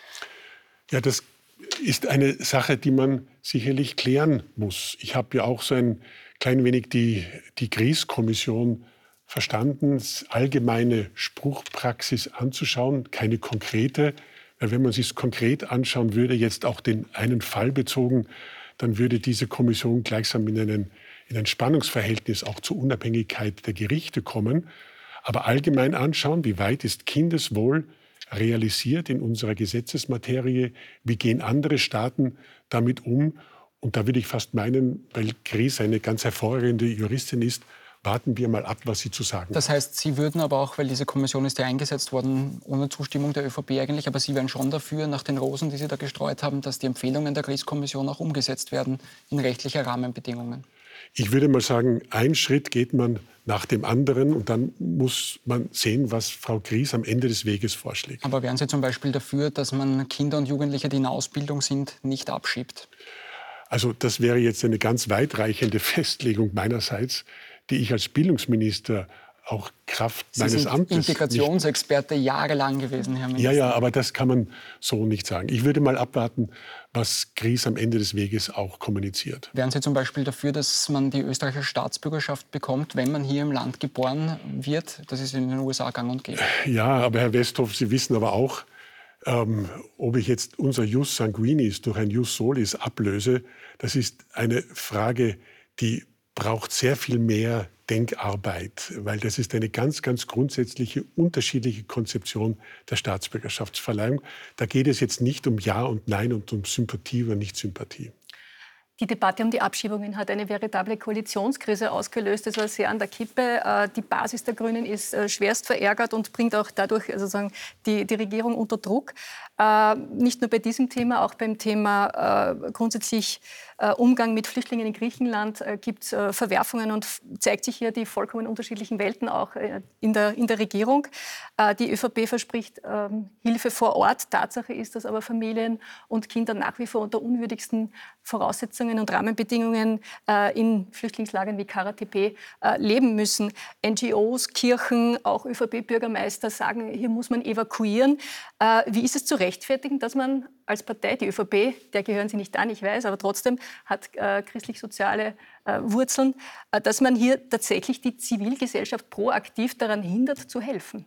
Ja, das ist eine Sache, die man sicherlich klären muss. Ich habe ja auch so ein klein wenig die, die Gries-Kommission verstanden, allgemeine Spruchpraxis anzuschauen, keine konkrete. Weil wenn man sich es konkret anschauen würde, jetzt auch den einen Fall bezogen, dann würde diese Kommission gleichsam in, einen, in ein Spannungsverhältnis auch zur Unabhängigkeit der Gerichte kommen. Aber allgemein anschauen, wie weit ist Kindeswohl realisiert in unserer Gesetzesmaterie, wie gehen andere Staaten damit um. Und da würde ich fast meinen, weil Gries eine ganz hervorragende Juristin ist, warten wir mal ab, was sie zu sagen hat. Das heißt, Sie würden aber auch, weil diese Kommission ist ja eingesetzt worden, ohne Zustimmung der ÖVP eigentlich, aber Sie wären schon dafür, nach den Rosen, die Sie da gestreut haben, dass die Empfehlungen der Gries-Kommission auch umgesetzt werden in rechtlicher Rahmenbedingungen? Ich würde mal sagen, ein Schritt geht man nach dem anderen und dann muss man sehen, was Frau Gries am Ende des Weges vorschlägt. Aber wären Sie zum Beispiel dafür, dass man Kinder und Jugendliche, die in Ausbildung sind, nicht abschiebt? Also das wäre jetzt eine ganz weitreichende Festlegung meinerseits, die ich als Bildungsminister auch Kraft Sie meines sind Amtes... Integrationsexperte jahrelang gewesen, Herr Minister. Ja, ja, aber das kann man so nicht sagen. Ich würde mal abwarten, was Gries am Ende des Weges auch kommuniziert. Wären Sie zum Beispiel dafür, dass man die österreichische Staatsbürgerschaft bekommt, wenn man hier im Land geboren wird? Das ist in den U S A gang und gäbe. Ja, aber Herr Westhoff, Sie wissen aber auch, ähm, ob ich jetzt unser Jus sanguinis durch ein Jus solis ablöse, das ist eine Frage, die braucht sehr viel mehr Denkarbeit, weil das ist eine ganz, ganz grundsätzliche, unterschiedliche Konzeption der Staatsbürgerschaftsverleihung. Da geht es jetzt nicht um Ja und Nein und um Sympathie oder Nicht-Sympathie. Die Debatte um die Abschiebungen hat eine veritable Koalitionskrise ausgelöst. Das war sehr an der Kippe. Die Basis der Grünen ist schwerst verärgert und bringt auch dadurch sozusagen die, die Regierung unter Druck. Nicht nur bei diesem Thema, auch beim Thema grundsätzlich Umgang mit Flüchtlingen in Griechenland gibt es Verwerfungen und zeigt sich hier die vollkommen unterschiedlichen Welten auch in der, in der Regierung. Die ÖVP verspricht Hilfe vor Ort. Tatsache ist, dass aber Familien und Kinder nach wie vor unter unwürdigsten Voraussetzungen und Rahmenbedingungen äh, in Flüchtlingslagern wie Kara Tepe äh, leben müssen. N G Os, Kirchen, auch ÖVP-Bürgermeister sagen, hier muss man evakuieren. Äh, wie ist es zu rechtfertigen, dass man als Partei, die ÖVP, der gehören Sie nicht an, ich weiß, aber trotzdem hat äh, christlich-soziale äh, Wurzeln, äh, dass man hier tatsächlich die Zivilgesellschaft proaktiv daran hindert, zu helfen?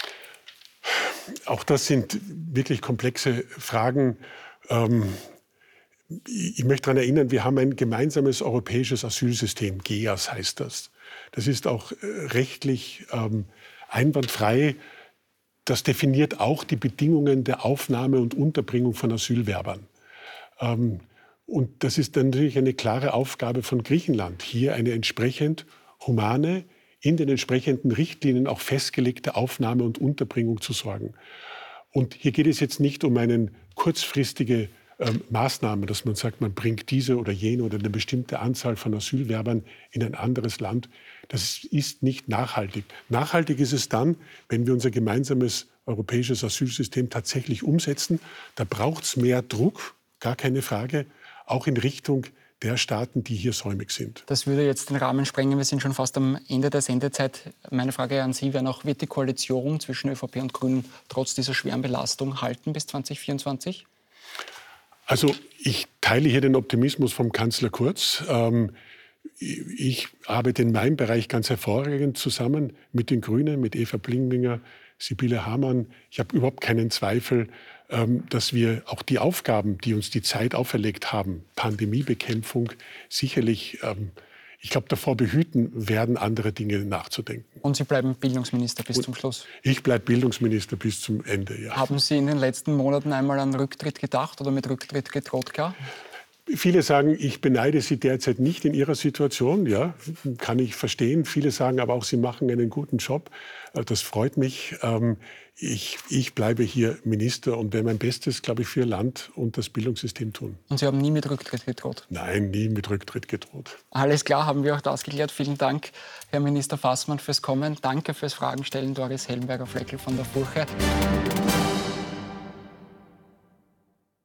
Auch das sind wirklich komplexe Fragen. Ähm Ich möchte daran erinnern, wir haben ein gemeinsames europäisches Asylsystem, G E A S heißt das. Das ist auch rechtlich ähm, einwandfrei. Das definiert auch die Bedingungen der Aufnahme und Unterbringung von Asylwerbern. Ähm, und das ist dann natürlich eine klare Aufgabe von Griechenland, hier eine entsprechend humane, in den entsprechenden Richtlinien auch festgelegte Aufnahme und Unterbringung zu sorgen. Und hier geht es jetzt nicht um eine kurzfristige Ähm, Maßnahme, dass man sagt, man bringt diese oder jene oder eine bestimmte Anzahl von Asylwerbern in ein anderes Land. Das ist nicht nachhaltig. Nachhaltig ist es dann, wenn wir unser gemeinsames europäisches Asylsystem tatsächlich umsetzen. Da braucht es mehr Druck, gar keine Frage, auch in Richtung der Staaten, die hier säumig sind. Das würde jetzt den Rahmen sprengen. Wir sind schon fast am Ende der Sendezeit. Meine Frage an Sie wäre noch, wird die Koalition zwischen ÖVP und Grünen trotz dieser schweren Belastung halten bis zwanzig vierundzwanzig? Also ich teile hier den Optimismus vom Kanzler Kurz. Ähm, Ich arbeite in meinem Bereich ganz hervorragend zusammen mit den Grünen, mit Eva Blindinger, Sibylle Hamann. Ich habe überhaupt keinen Zweifel, dass wir auch die Aufgaben, die uns die Zeit auferlegt haben, Pandemiebekämpfung, sicherlich, ich glaube, davor behüten werden, andere Dinge nachzudenken. Und Sie bleiben Bildungsminister bis Und zum Schluss? Ich bleibe Bildungsminister bis zum Ende, ja. Haben Sie in den letzten Monaten einmal an Rücktritt gedacht oder mit Rücktritt gedroht, klar? Viele sagen, ich beneide Sie derzeit nicht in Ihrer Situation. Ja, kann ich verstehen. Viele sagen aber auch, Sie machen einen guten Job. Das freut mich. Ich, ich bleibe hier Minister und werde mein Bestes, glaube ich, für Ihr Land und das Bildungssystem tun. Und Sie haben nie mit Rücktritt gedroht? Nein, nie mit Rücktritt gedroht. Alles klar, haben wir auch das geklärt. Vielen Dank, Herr Minister Fassmann, fürs Kommen. Danke fürs Fragen stellen, Doris Hellenberger-Fleckl von der Furche.